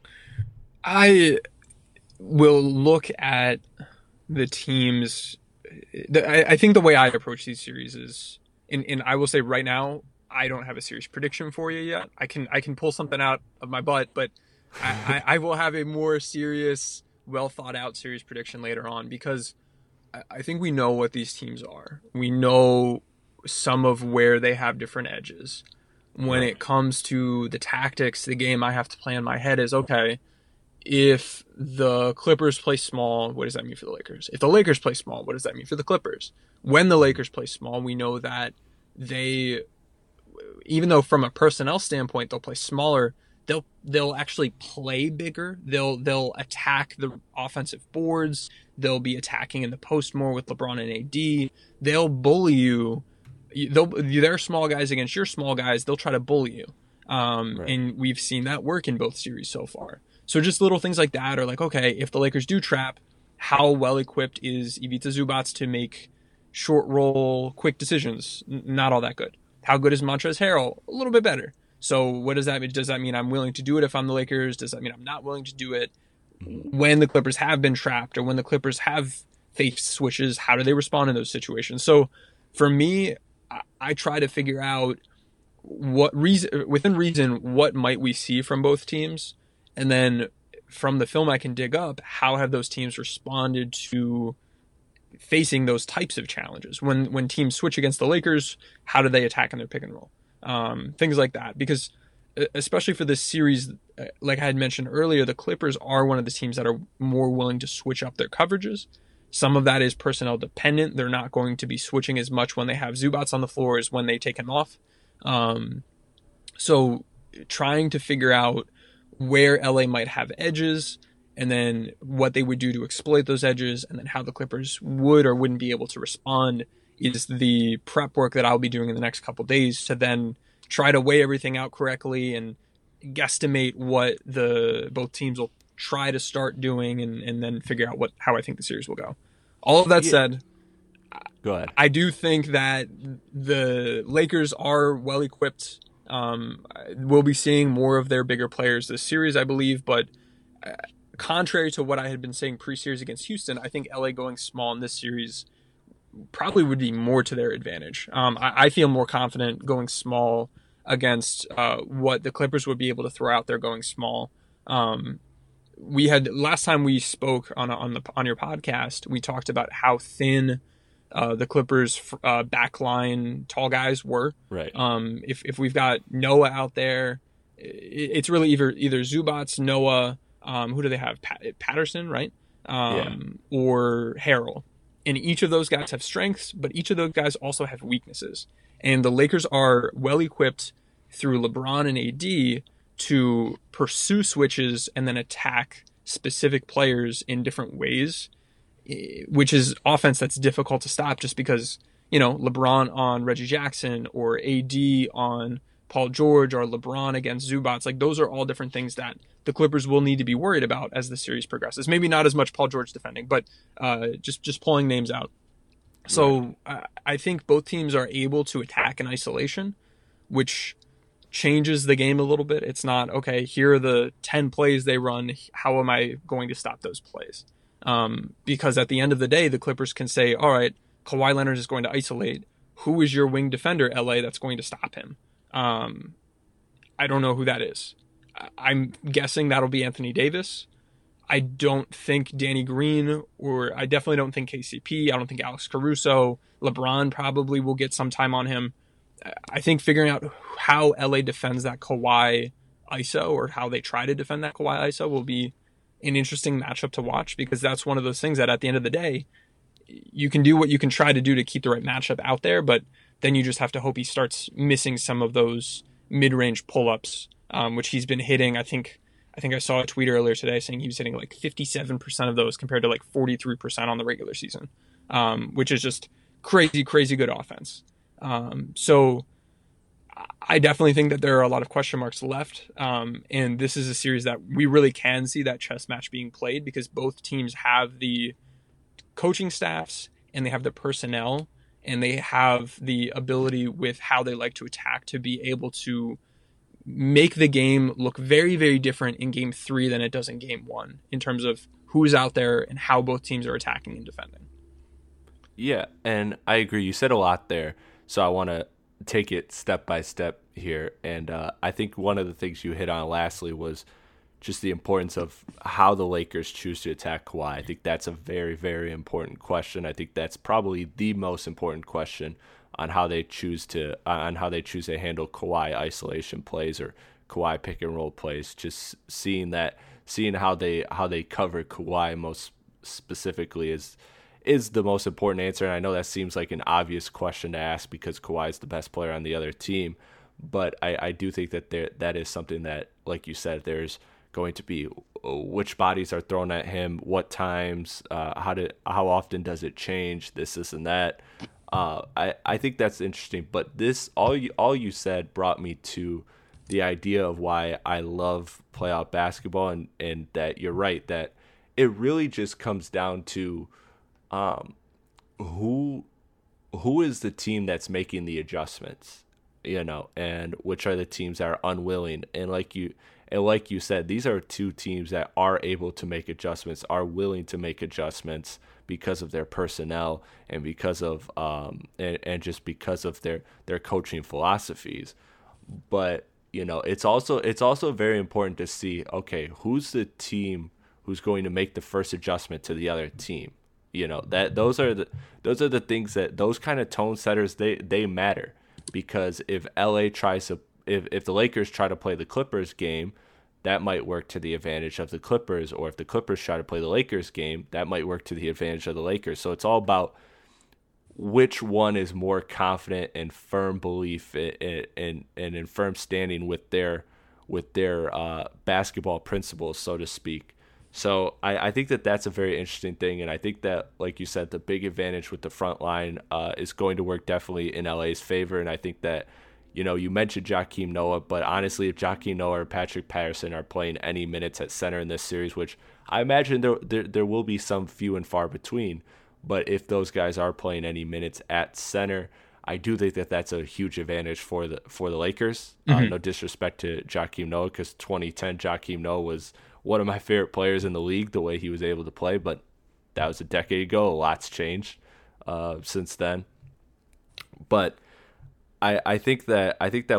I will look at the teams. I, I think the way I approach these series is, and, and I will say right now, I don't have a serious prediction for you yet. I can I can pull something out of my butt, but I, I, I will have a more serious, well thought out serious prediction later on, because I, I think we know what these teams are. We know some of where they have different edges. When it comes to the tactics, the game I have to play in my head is, okay, if the Clippers play small, what does that mean for the Lakers? If the Lakers play small, what does that mean for the Clippers? When the Lakers play small, we know that they, even though from a personnel standpoint they'll play smaller, they'll they'll actually play bigger. They'll they'll attack the offensive boards. They'll be attacking in the post more with LeBron and A D. They'll bully you. They'll they're small guys against your small guys. They'll try to bully you. Um, right. And we've seen that work in both series so far. So just little things like that are like, okay, if the Lakers do trap, how well equipped is Ivica Zubac to make short roll, quick decisions? N- not all that good. How good is Montrezl Harrell? A little bit better. So what does that mean? Does that mean I'm willing to do it if I'm the Lakers? Does that mean I'm not willing to do it? When the Clippers have been trapped or when the Clippers have faced switches, how do they respond in those situations? So for me, I, I try to figure out what reason, within reason, what might we see from both teams? And then from the film I can dig up, how have those teams responded to facing those types of challenges? When when teams switch against the Lakers, how do they attack in their pick and roll? Um, things like that. Because especially for this series, like I had mentioned earlier, the Clippers are one of the teams that are more willing to switch up their coverages. Some of that is personnel dependent. They're not going to be switching as much when they have Zubac on the floor as when they take him off. Um, so trying to figure out where L A might have edges, and then what they would do to exploit those edges, and then how the Clippers would or wouldn't be able to respond is the prep work that I'll be doing in the next couple days to then try to weigh everything out correctly and guesstimate what the both teams will try to start doing, and, and then figure out what how I think the series will go. All of that yeah. said, go ahead. I do think that the Lakers are well equipped. Um, we'll be seeing more of their bigger players this series, I believe, but uh, contrary to what I had been saying pre-series against Houston, I think L A going small in this series probably would be more to their advantage. Um, I, I feel more confident going small against uh, what the Clippers would be able to throw out there going small. Um, we had last time we spoke on on the on your podcast, we talked about how thin uh, the Clippers uh, backline tall guys were. Right. Um, if if we've got Noah out there, it's really either either Zubats, Noah, um, who do they have? Pat, Patterson, right? Um, yeah. Or Harrell. And each of those guys have strengths, but each of those guys also have weaknesses. And the Lakers are well equipped through LeBron and A D to pursue switches and then attack specific players in different ways, which is offense that's difficult to stop just because, you know, LeBron on Reggie Jackson or A D on Paul George or LeBron against Zubats. Like, those are all different things that the Clippers will need to be worried about as the series progresses. Maybe not as much Paul George defending, but uh, just, just pulling names out. So right. I, I think both teams are able to attack in isolation, which changes the game a little bit. It's not, okay, here are the ten plays they run. How am I going to stop those plays? Um, because at the end of the day, the Clippers can say, all right, Kawhi Leonard is going to isolate. Who is your wing defender, L A, that's going to stop him? Um, I don't know who that is. I'm guessing that'll be Anthony Davis. I don't think Danny Green, or I definitely don't think K C P. I don't think Alex Caruso. LeBron probably will get some time on him. I think figuring out how L A defends that Kawhi I S O, or how they try to defend that Kawhi I S O, will be an interesting matchup to watch, because that's one of those things that at the end of the day, you can do what you can try to do to keep the right matchup out there, but then you just have to hope he starts missing some of those mid-range pull-ups, um, which he's been hitting. I think I think I saw a tweet earlier today saying he was hitting like fifty-seven percent of those compared to like forty-three percent on the regular season, um, which is just crazy, crazy good offense. Um, so I definitely think that there are a lot of question marks left, um, and this is a series that we really can see that chess match being played, because both teams have the coaching staffs and they have the personnel and they have the ability with how they like to attack to be able to make the game look very, very different in game three than it does in game one, in terms of who's out there and how both teams are attacking and defending. Yeah, and I agree. You said a lot there, so I want to take it step by step here. And uh, I think one of the things you hit on lastly was just the importance of how the Lakers choose to attack Kawhi. I think that's a very, very important question. I think that's probably the most important question on how they choose to on how they choose to handle Kawhi isolation plays or Kawhi pick and roll plays. Just seeing that, seeing how they how they cover Kawhi most specifically is is the most important answer. And I know that seems like an obvious question to ask because Kawhi is the best player on the other team, but I, I do think that there that is something that, like you said, there's going to be which bodies are thrown at him, what times, uh, how to how often does it change, this, this, and that. Uh, I I think that's interesting. But this all you all you said brought me to the idea of why I love playoff basketball, and and that you're right that it really just comes down to um who who is the team that's making the adjustments, you know, and which are the teams that are unwilling. And like you and like you said, these are two teams that are able to make adjustments, are willing to make adjustments because of their personnel and because of um and, and just because of their their coaching philosophies. But you know, it's also it's also very important to see, okay, who's the team who's going to make the first adjustment to the other team. You know, that those are the those are the things that those kind of tone setters, they they matter, because if L A tries to if if the Lakers try to play the Clippers game, that might work to the advantage of the Clippers, or if the Clippers try to play the Lakers game, that might work to the advantage of the Lakers. So it's all about which one is more confident and firm belief and and and in firm standing with their with their uh, basketball principles, so to speak. So I, I think that that's a very interesting thing, and I think that, like you said, the big advantage with the front line uh, is going to work definitely in L A's favor. And I think that, you know, you mentioned Joakim Noah, but honestly, if Joakim Noah or Patrick Patterson are playing any minutes at center in this series, which I imagine there there, there will be some few and far between, but if those guys are playing any minutes at center, I do think that that's a huge advantage for the for the Lakers. Mm-hmm. Uh, no disrespect to Joakim Noah, because twenty ten Joakim Noah was one of my favorite players in the league, the way he was able to play, but that was a decade ago. A lot's changed uh, since then. But I, I think that I think that would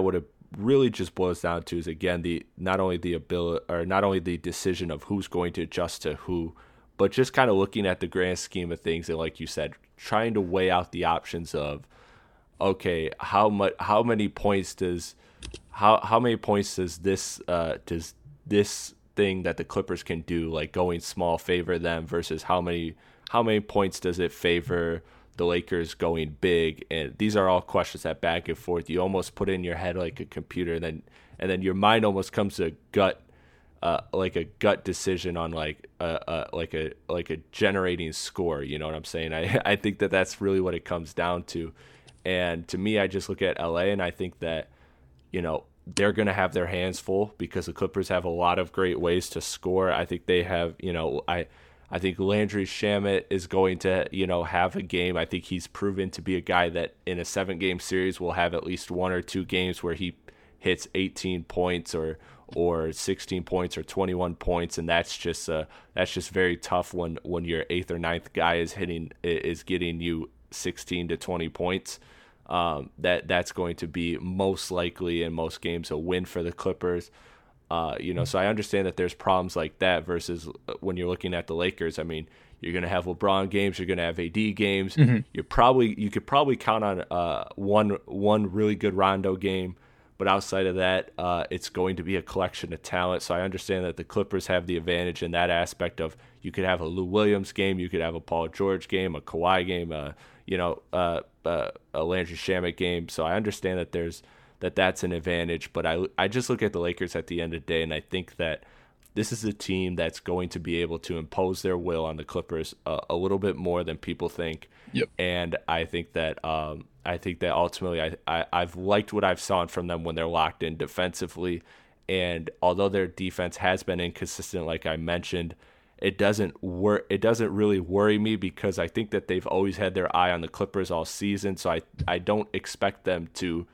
really just boils down to is, again, the not only the ability or not only the decision of who's going to adjust to who, but just kind of looking at the grand scheme of things and, like you said, trying to weigh out the options of, okay, how much, how many points does, how how many points does this uh, does this thing that the Clippers can do, like going small, favor them versus how many how many points does it favor the Lakers going big? And these are all questions that back and forth. You almost put in your head like a computer, and then and then your mind almost comes to a gut, uh, like a gut decision on like a, a like a like a generating score. You know what I'm saying? I I think that that's really what it comes down to. And to me, I just look at L A and I think that, you know, they're going to have their hands full because the Clippers have a lot of great ways to score. I think they have, you know, I I think Landry Shamet is going to, you know, have a game. I think he's proven to be a guy that in a seven-game series will have at least one or two games where he hits eighteen points or or sixteen points or twenty-one points, and that's just uh, that's just very tough when when your eighth or ninth guy is hitting is getting you sixteen to twenty points. Um, that that's going to be most likely in most games a win for the Clippers. Uh, you know, so I understand that there's problems like that versus when you're looking at the Lakers. I mean, you're going to have LeBron games, you're going to have A D games. Mm-hmm. You're probably you could probably count on uh, one one really good Rondo game, but outside of that, uh, it's going to be a collection of talent. So I understand that the Clippers have the advantage in that aspect of you could have a Lou Williams game, you could have a Paul George game, a Kawhi game, uh, you know, uh, uh, a Landry Shamet game. So I understand that there's that that's an advantage, but I I just look at the Lakers at the end of the day, and I think that this is a team that's going to be able to impose their will on the Clippers a, a little bit more than people think. Yep. And I think that um, I think that ultimately I, I I've liked what I've seen from them when they're locked in defensively, and although their defense has been inconsistent, like I mentioned, it doesn't wor- it doesn't really worry me because I think that they've always had their eye on the Clippers all season. So I I don't expect them to.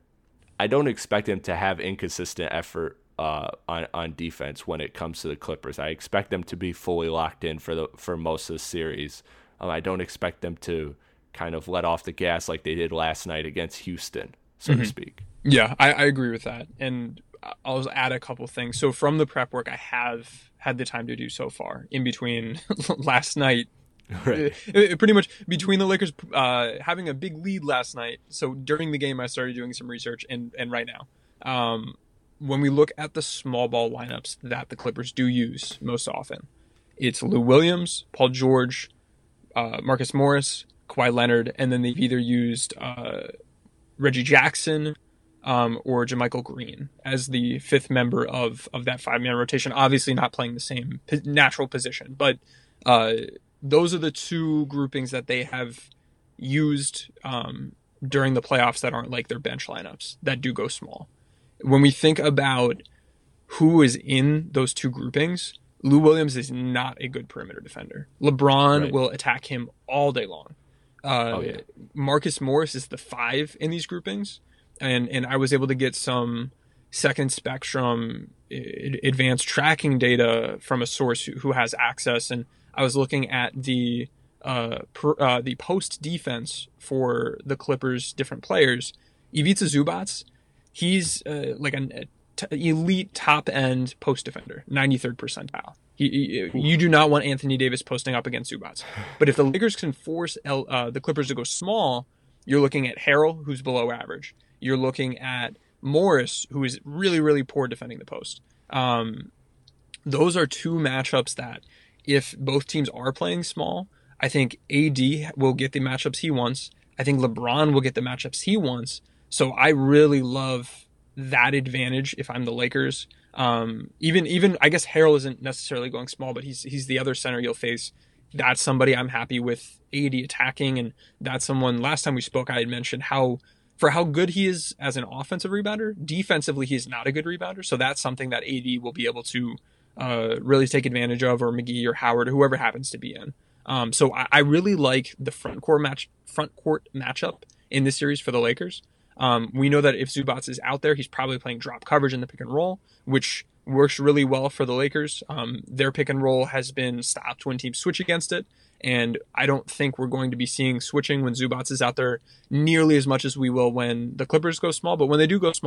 I don't expect them to have inconsistent effort uh, on on defense when it comes to the Clippers. I expect them to be fully locked in for the for most of the series. Um, I don't expect them to kind of let off the gas like they did last night against Houston, so mm-hmm. to speak. Yeah, I, I agree with that, and I'll just add a couple things. So from the prep work I have had the time to do so far in between last night. Right. It, it, pretty much between the Lakers uh, having a big lead last night. So during the game, I started doing some research, and, and right now, um, when we look at the small ball lineups that the Clippers do use most often, it's Lou Williams, Paul George, uh, Marcus Morris, Kawhi Leonard, and then they've either used uh, Reggie Jackson um, or JaMychal Green as the fifth member of of that five-man rotation. Obviously, not playing the same p- natural position, but. Uh, Those are the two groupings that they have used um, during the playoffs that aren't like their bench lineups that do go small. When we think about who is in those two groupings, Lou Williams is not a good perimeter defender. LeBron right. will attack him all day long. Uh, oh, yeah. Marcus Morris is the five in these groupings, and and I was able to get some second spectrum advanced tracking data from a source who, who has access, and I was looking at the uh, per, uh, the post defense for the Clippers' different players. Ivica Zubac, he's uh, like an a t- elite top end post defender, ninety-third percentile. He, he, you do not want Anthony Davis posting up against Zubac. But if the Lakers can force L, uh, the Clippers to go small, you're looking at Harrell, who's below average. You're looking at Morris, who is really, really poor defending the post. Um, those are two matchups that, if both teams are playing small, I think A D will get the matchups he wants. I think LeBron will get the matchups he wants. So I really love that advantage if I'm the Lakers. Um, even, even I guess Harrell isn't necessarily going small, but he's he's the other center you'll face. That's somebody I'm happy with A D attacking, and that's someone, last time we spoke, I had mentioned how, for how good he is as an offensive rebounder, defensively he's not a good rebounder. So that's something that A D will be able to Uh, really take advantage of, or McGee or Howard or whoever happens to be in. Um, so I, I really like the front court match, front court matchup in this series for the Lakers. Um, we know that if Zubac is out there, he's probably playing drop coverage in the pick and roll, which works really well for the Lakers. Um, their pick and roll has been stopped when teams switch against it, and I don't think we're going to be seeing switching when Zubac is out there nearly as much as we will when the Clippers go small. But when they do go small,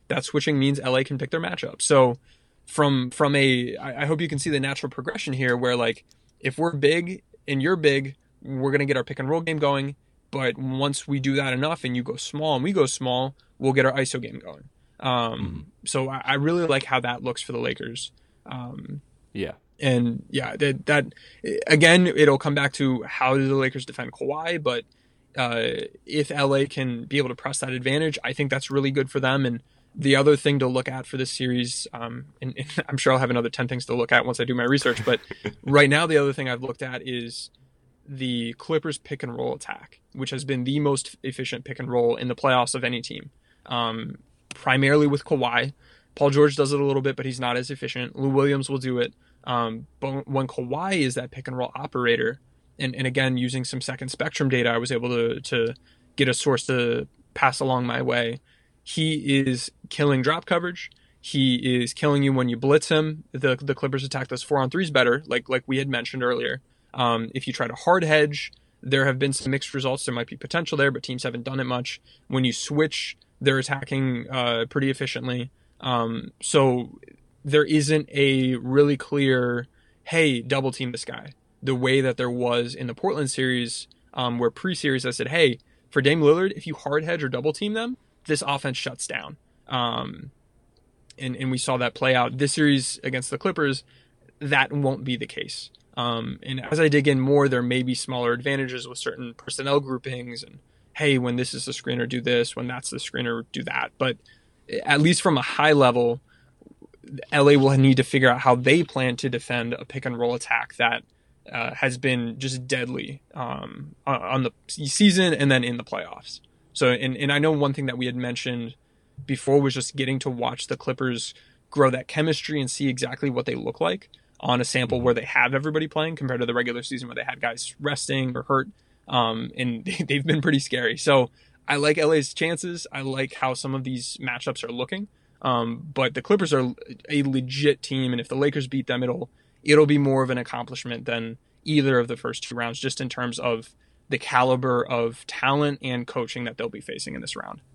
that switching means L A can pick their matchup. So from from a, I, I hope you can see the natural progression here where like if we're big and you're big, we're going to get our pick and roll game going. But once we do that enough and you go small and we go small, we'll get our I S O game going. Um, mm-hmm. So I, I really like how that looks for the Lakers. Um, yeah. And yeah, that, that again, it'll come back to how do the Lakers defend Kawhi. But uh, if L A can be able to press that advantage, I think that's really good for them. And the other thing to look at for this series, um, and, and I'm sure I'll have another ten things to look at once I do my research. But right now, the other thing I've looked at is the Clippers pick and roll attack, which has been the most efficient pick and roll in the playoffs of any team. Um, primarily with Kawhi. Paul George does it a little bit, but he's not as efficient. Lou Williams will do it. Um, but when Kawhi is that pick and roll operator, and, and again, using some second spectrum data, I was able to, to get a source to pass along my way. He is killing drop coverage. He is killing you when you blitz him. The the Clippers attack those four on threes better, like like we had mentioned earlier. Um, if you try to hard hedge, there have been some mixed results. There might be potential there, but teams haven't done it much. When you switch, they're attacking uh, pretty efficiently. Um, so there isn't a really clear, hey, double team this guy, the way that there was in the Portland series, um, where pre-series I said, hey, for Dame Lillard, if you hard hedge or double team them, this offense shuts down. Um, and, and we saw that play out this series against the Clippers. That won't be the case. Um, and as I dig in more, there may be smaller advantages with certain personnel groupings and, hey, when this is the screener, do this. When that's the screener, do that. But at least from a high level, L A will need to figure out how they plan to defend a pick and roll attack that uh, has been just deadly um, on the season and then in the playoffs. So, and, and I know one thing that we had mentioned before was just getting to watch the Clippers grow that chemistry and see exactly what they look like on a sample where they have everybody playing compared to the regular season where they had guys resting or hurt. Um, and they've been pretty scary. So I like L A's chances. I like how some of these matchups are looking. Um, but the Clippers are a legit team, and if the Lakers beat them, it'll it'll be more of an accomplishment than either of the first two rounds, just in terms of the caliber of talent and coaching that they'll be facing in this round.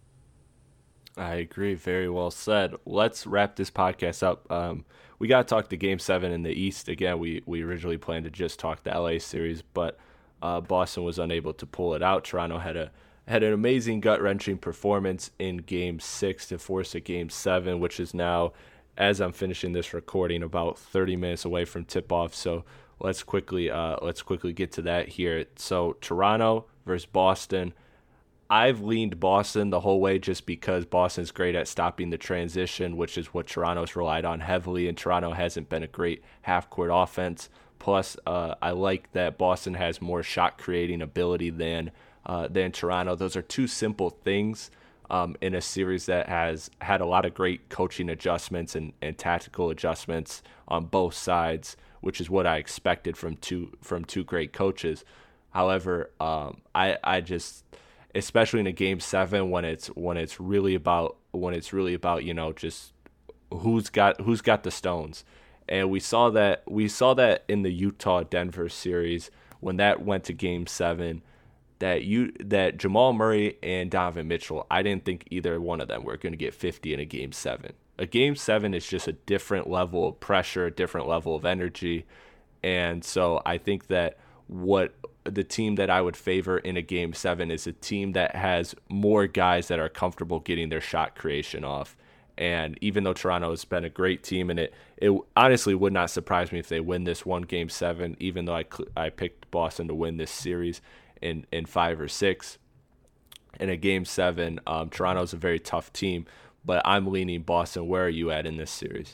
I agree. Very well said. Let's wrap this podcast up. Um, we got to talk to Game seven in the East. Again, we, we originally planned to just talk the L A series, but uh, Boston was unable to pull it out. Toronto had a had an amazing gut-wrenching performance in Game six to force a Game seven, which is now, as I'm finishing this recording, about thirty minutes away from tip-off. So let's quickly uh, let's quickly get to that here. So Toronto versus Boston. I've leaned Boston the whole way just because Boston's great at stopping the transition, which is what Toronto's relied on heavily, and Toronto hasn't been a great half-court offense. Plus, uh, I like that Boston has more shot-creating ability than uh, than Toronto. Those are two simple things um, in a series that has had a lot of great coaching adjustments and, and tactical adjustments on both sides, which is what I expected from two from two great coaches. However, um, I I just especially in a game seven when it's when it's really about when it's really about you know just who's got who's got the stones, and we saw that we saw that in the Utah Denver series when that went to game seven, that you that Jamal Murray and Donovan Mitchell, I didn't think either one of them were going to get fifty in a game seven. A game seven is just a different level of pressure, a different level of energy, and so I think that what the team that I would favor in a game seven is a team that has more guys that are comfortable getting their shot creation off. And even though Toronto has been a great team, and it, it honestly would not surprise me if they win this one game seven, even though I, I picked Boston to win this series in, in five or six. In a game seven, um, Toronto's a very tough team, but I'm leaning Boston. Where are you at in this series?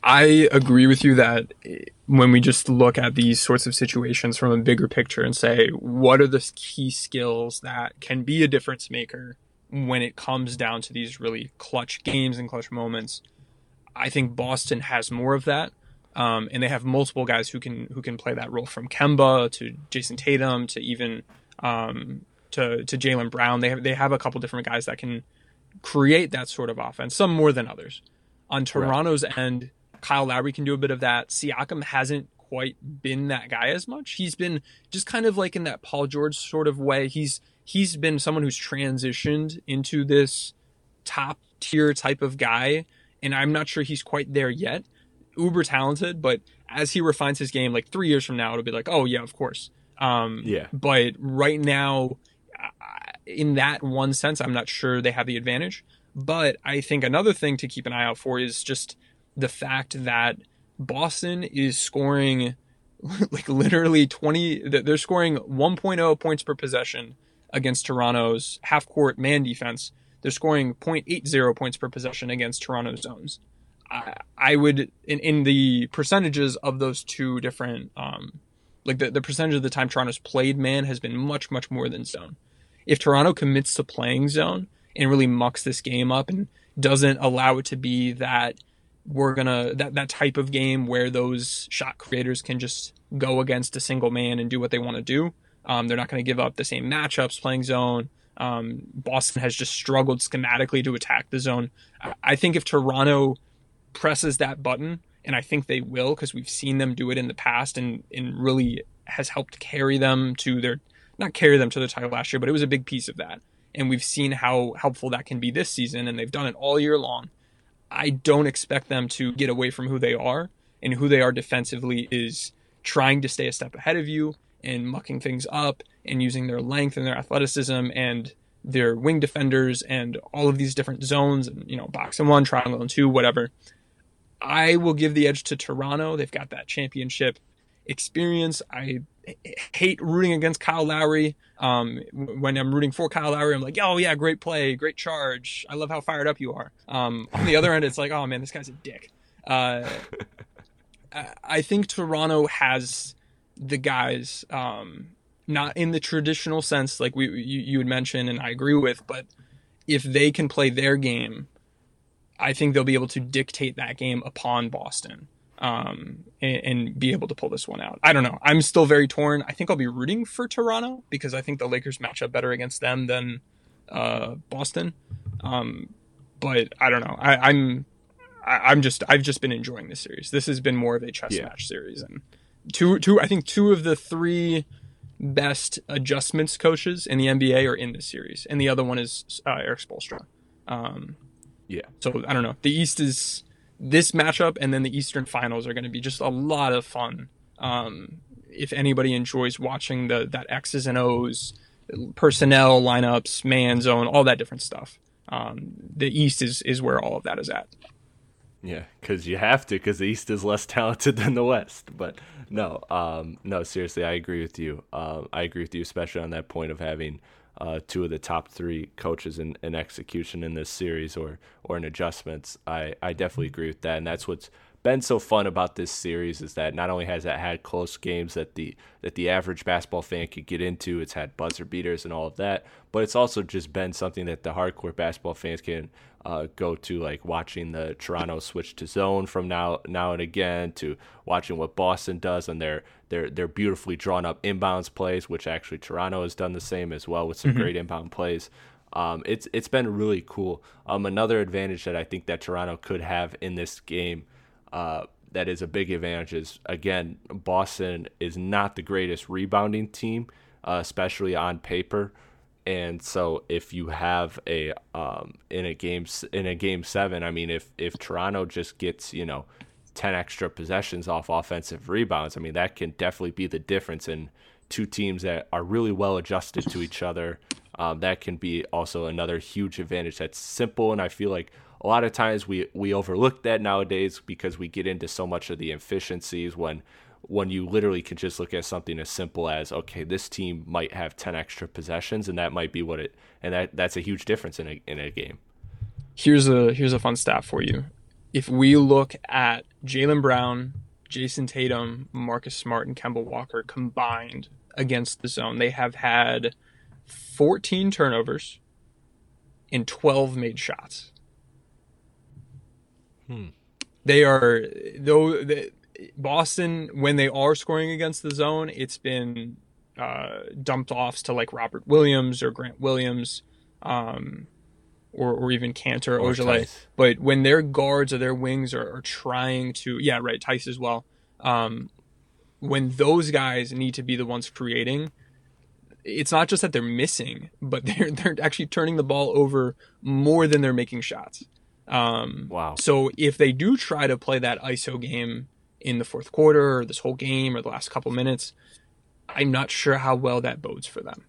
I agree with you that when we just look at these sorts of situations from a bigger picture and say, what are the key skills that can be a difference maker when it comes down to these really clutch games and clutch moments, I think Boston has more of that. Um, and they have multiple guys who can who can play that role, from Kemba to Jason Tatum to even um, to to Jaylen Brown. They have they have a couple different guys that can create that sort of offense, some more than others. On Toronto's right. end, Kyle Lowry can do a bit of that. Siakam hasn't quite been that guy as much. He's been just kind of like in that Paul George sort of way. He's he's been someone who's transitioned into this top tier type of guy, and I'm not sure he's quite there yet. Uber talented, but as he refines his game, like three years from now, it'll be like, oh yeah, of course. Um, yeah. But right now, in that one sense, I'm not sure they have the advantage. But I think another thing to keep an eye out for is just the fact that Boston is scoring like literally twenty, they're scoring one point oh points per possession against Toronto's half-court man defense. They're scoring zero point eight oh points per possession against Toronto's zones. I, I would, in, in the percentages of those two different, um, like the, the percentage of the time Toronto's played man has been much, much more than zone. If Toronto commits to playing zone and really mucks this game up and doesn't allow it to be that we're gonna that that type of game where those shot creators can just go against a single man and do what they want to do. Um, they're not going to give up the same matchups playing zone. Um, Boston has just struggled schematically to attack the zone. I, I think if Toronto presses that button, and I think they will because we've seen them do it in the past and, and really has helped carry them to their, not carry them to the title last year, but it was a big piece of that. And we've seen how helpful that can be this season, and they've done it all year long. I don't expect them to get away from who they are, and who they are defensively is trying to stay a step ahead of you and mucking things up and using their length and their athleticism and their wing defenders and all of these different zones and, you know, box and one, triangle and two, whatever. I will give the edge to Toronto. They've got that championship experience. I hate rooting against Kyle Lowry. Um, when I'm rooting for Kyle Lowry, I'm like, oh yeah, great play, great charge. I love how fired up you are. Um, on the other end, it's like, oh man, this guy's a dick. Uh, I think Toronto has the guys, um, not in the traditional sense like we you, you would mention, and I agree with, but if they can play their game, I think they'll be able to dictate that game upon Boston. Um, and, and be able to pull this one out. I don't know. I'm still very torn. I think I'll be rooting for Toronto because I think the Lakers match up better against them than uh, Boston. Um, but I don't know. I, I'm I, I'm just I've just been enjoying this series. This has been more of a chess yeah. match series, and two two I think two of the three best adjustments coaches in the N B A are in this series, and the other one is uh, Eric Spoelstra. Um, yeah. So I don't know. The East is. This matchup and then the Eastern Finals are going to be just a lot of fun. Um, if anybody enjoys watching the that X's and O's, personnel, lineups, man zone, all that different stuff, um, the East is is where all of that is at. Yeah, because you have to, because the East is less talented than the West. But no, um, no, seriously, I agree with you. Uh, I agree with you, especially on that point of having Uh, two of the top three coaches in, in execution in this series or or in adjustments. I, I definitely agree with that, and that's what's been so fun about this series is that not only has it had close games that the that the average basketball fan could get into, it's had buzzer beaters and all of that, but it's also just been something that the hardcore basketball fans can uh, go to, like watching the Toronto switch to zone from now now and again, to watching what Boston does on their their their beautifully drawn up inbounds plays, which actually Toronto has done the same as well with some mm-hmm. great inbound plays. Um, it's it's been really cool. Um, another advantage that I think that Toronto could have in this game, uh, that is a big advantage, is again, Boston is not the greatest rebounding team, uh, especially on paper. And so if you have a um, in a game in a game seven, I mean, if if Toronto just gets, you know, ten extra possessions off offensive rebounds, I mean, that can definitely be the difference in two teams that are really well adjusted to each other. Um, that can be also another huge advantage that's simple, and I feel like a lot of times we, we overlook that nowadays because we get into so much of the efficiencies when when you literally can just look at something as simple as, okay, this team might have ten extra possessions, and that might be what it, and that, that's a huge difference in a in a game. Here's a here's a fun stat for you. If we look at Jaylen Brown, Jason Tatum, Marcus Smart, and Kemba Walker combined against the zone, they have had fourteen turnovers and twelve made shots. Hmm. They are, though, the, Boston, when they are scoring against the zone, it's been uh, dumped offs to like Robert Williams or Grant Williams, um, or or even Cantor or Ojale. But when their guards or their wings are, are trying to, yeah, right, Tice as well. Um, when those guys need to be the ones creating, it's not just that they're missing, but they're they're actually turning the ball over more than they're making shots. Um, Wow. So if they do try to play that I S O game in the fourth quarter or this whole game or the last couple minutes, I'm not sure how well that bodes for them.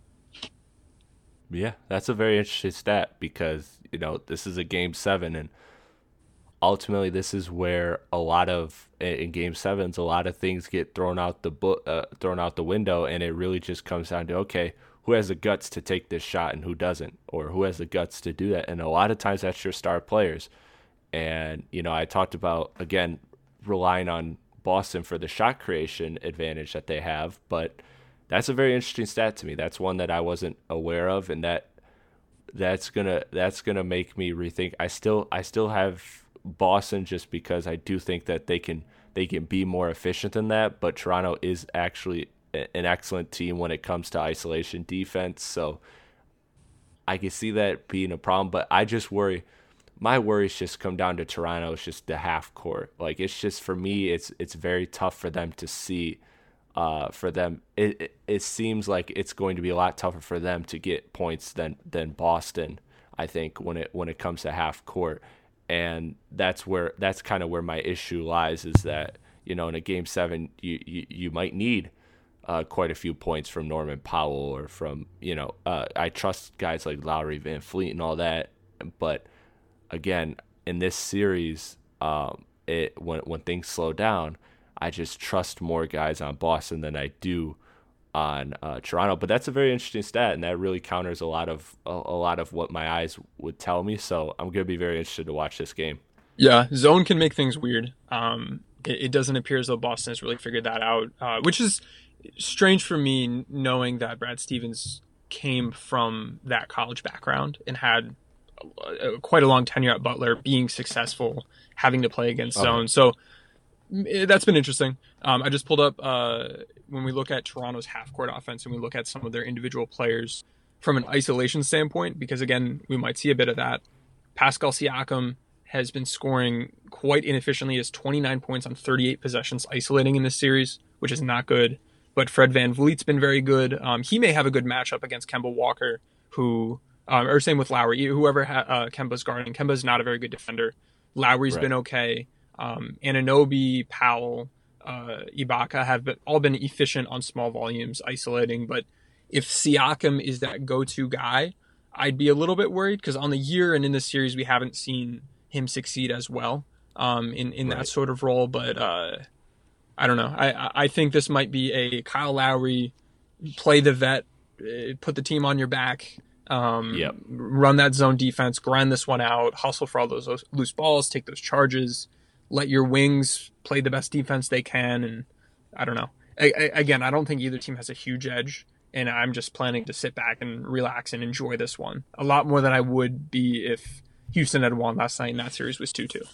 Yeah, that's a very interesting stat because, you know, this is a game seven, and ultimately this is where a lot of in game sevens a lot of things get thrown out the bo- uh, thrown out the window, and it really just comes down to, okay, who has the guts to take this shot and who doesn't, or who has the guts to do that. And a lot of times that's your star players. And, you know, I talked about, again, relying on Boston for the shot creation advantage that they have, but that's a very interesting stat to me. That's one that I wasn't aware of, and that that's gonna that's gonna make me rethink. I still I still have Boston just because I do think that they can they can be more efficient than that. But Toronto is actually an excellent team when it comes to isolation defense, so I can see that being a problem. But I just worry. My worries just come down to Toronto. It's just the half court. Like, it's just, for me, it's it's very tough for them to see. Uh, for them, it, it it seems like it's going to be a lot tougher for them to get points than than Boston, I think, when it when it comes to half court. And that's where that's kind of where my issue lies, is that, you know, in a game seven, you you, you might need uh, quite a few points from Norman Powell, or from, you know, uh, I trust guys like Lowry, Van Fleet, and all that. But again, in this series, um, it when when things slow down, I just trust more guys on Boston than I do on uh, Toronto. But that's a very interesting stat, and that really counters a lot of a, a lot of what my eyes would tell me. So I'm going to be very interested to watch this game. Yeah, zone can make things weird. Um, it, it doesn't appear as though Boston has really figured that out, uh, which is strange for me, knowing that Brad Stevens came from that college background and had a, a, quite a long tenure at Butler, being successful, having to play against Okay. zone. So that's been interesting. Um, I just pulled up, uh, when we look at Toronto's half-court offense and we look at some of their individual players from an isolation standpoint, because, again, we might see a bit of that. Pascal Siakam has been scoring quite inefficiently, as twenty-nine points on thirty-eight possessions isolating in this series, which is not good. But Fred VanVleet's been very good. Um, he may have a good matchup against Kemba Walker, who, um, or same with Lowry, whoever ha- uh, Kemba's guarding. Kemba's not a very good defender. Lowry's Right. been okay. Um, Anunoby, Powell, uh, Ibaka have been, all been efficient on small volumes, isolating. But if Siakam is that go-to guy, I'd be a little bit worried, because on the year and in the series, we haven't seen him succeed as well um, in, in Right. that sort of role. But uh, I don't know. I, I think this might be a Kyle Lowry, play the vet, put the team on your back, um, Yep. run that zone defense, grind this one out, hustle for all those loose balls, take those charges, let your wings play the best defense they can. And I don't know. I, I, again, I don't think either team has a huge edge, and I'm just planning to sit back and relax and enjoy this one a lot more than I would be if Houston had won last night and that series was two two.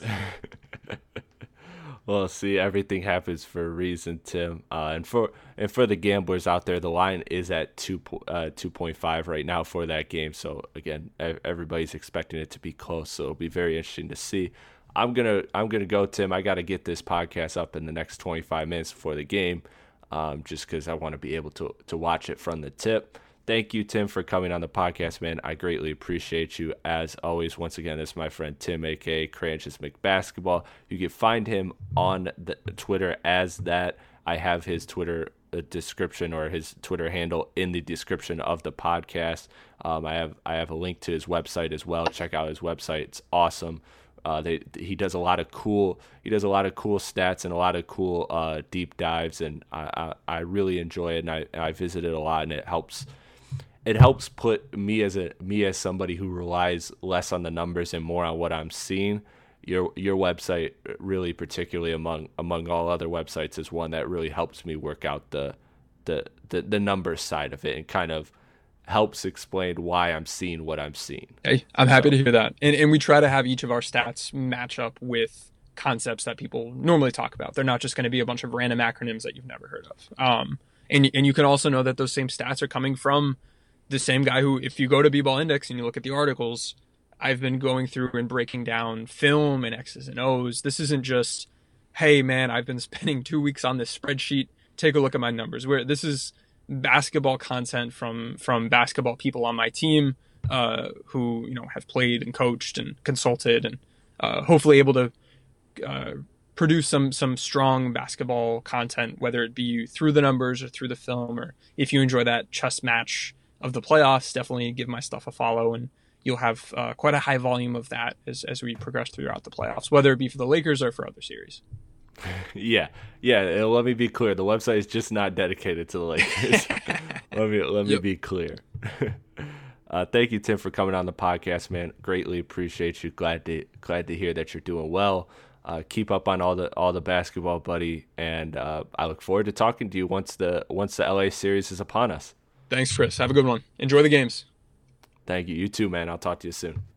Well, see, everything happens for a reason, Tim. Uh, and for and for the gamblers out there, the line is at two uh, two point five right now for that game. So again, everybody's expecting it to be close. So it'll be very interesting to see. I'm gonna I'm gonna go, Tim. I got to get this podcast up in the next twenty-five minutes before the game, um, just because I want to be able to to watch it from the tip. Thank you, Tim, for coming on the podcast, man. I greatly appreciate you, as always. Once again, this is my friend Tim, a k a. Cranches McBasketball. You can find him on the Twitter as that. I have his Twitter description, or his Twitter handle, in the description of the podcast. Um, I have I have a link to his website as well. Check out his website; it's awesome. Uh, they, he does a lot of cool he does a lot of cool stats and a lot of cool uh, deep dives, and I, I, I really enjoy it, and I I visit it a lot, and it helps. It helps put me as a me as somebody who relies less on the numbers and more on what I'm seeing. Your your website, really, particularly among among all other websites, is one that really helps me work out the the the, the numbers side of it, and kind of helps explain why I'm seeing what I'm seeing. Hey, I'm happy So. to hear that. And and we try to have each of our stats match up with concepts that people normally talk about. They're not just going to be a bunch of random acronyms that you've never heard of. Um, and and you can also know that those same stats are coming from the same guy who, if you go to B-Ball Index and you look at the articles, I've been going through and breaking down film and X's and O's. This isn't just, hey, man, I've been spending two weeks on this spreadsheet. Take a look at my numbers. Where this is basketball content from from basketball people on my team. uh, who you know have played and coached and consulted, and uh, hopefully able to uh, produce some some strong basketball content, whether it be through the numbers or through the film, or if you enjoy that chess match of the playoffs, definitely give my stuff a follow, and you'll have uh, quite a high volume of that as as we progress throughout the playoffs, whether it be for the Lakers or for other series. Yeah, yeah. Let me be clear. The website is just not dedicated to the Lakers. let me let me yep. be clear. uh, thank you, Tim, for coming on the podcast, man. Greatly appreciate you. Glad to glad to hear that you're doing well. Uh, keep up on all the all the basketball, buddy, and uh, I look forward to talking to you once the once the L A series is upon us. Thanks, Chris. Have a good one. Enjoy the games. Thank you. You too, man. I'll talk to you soon.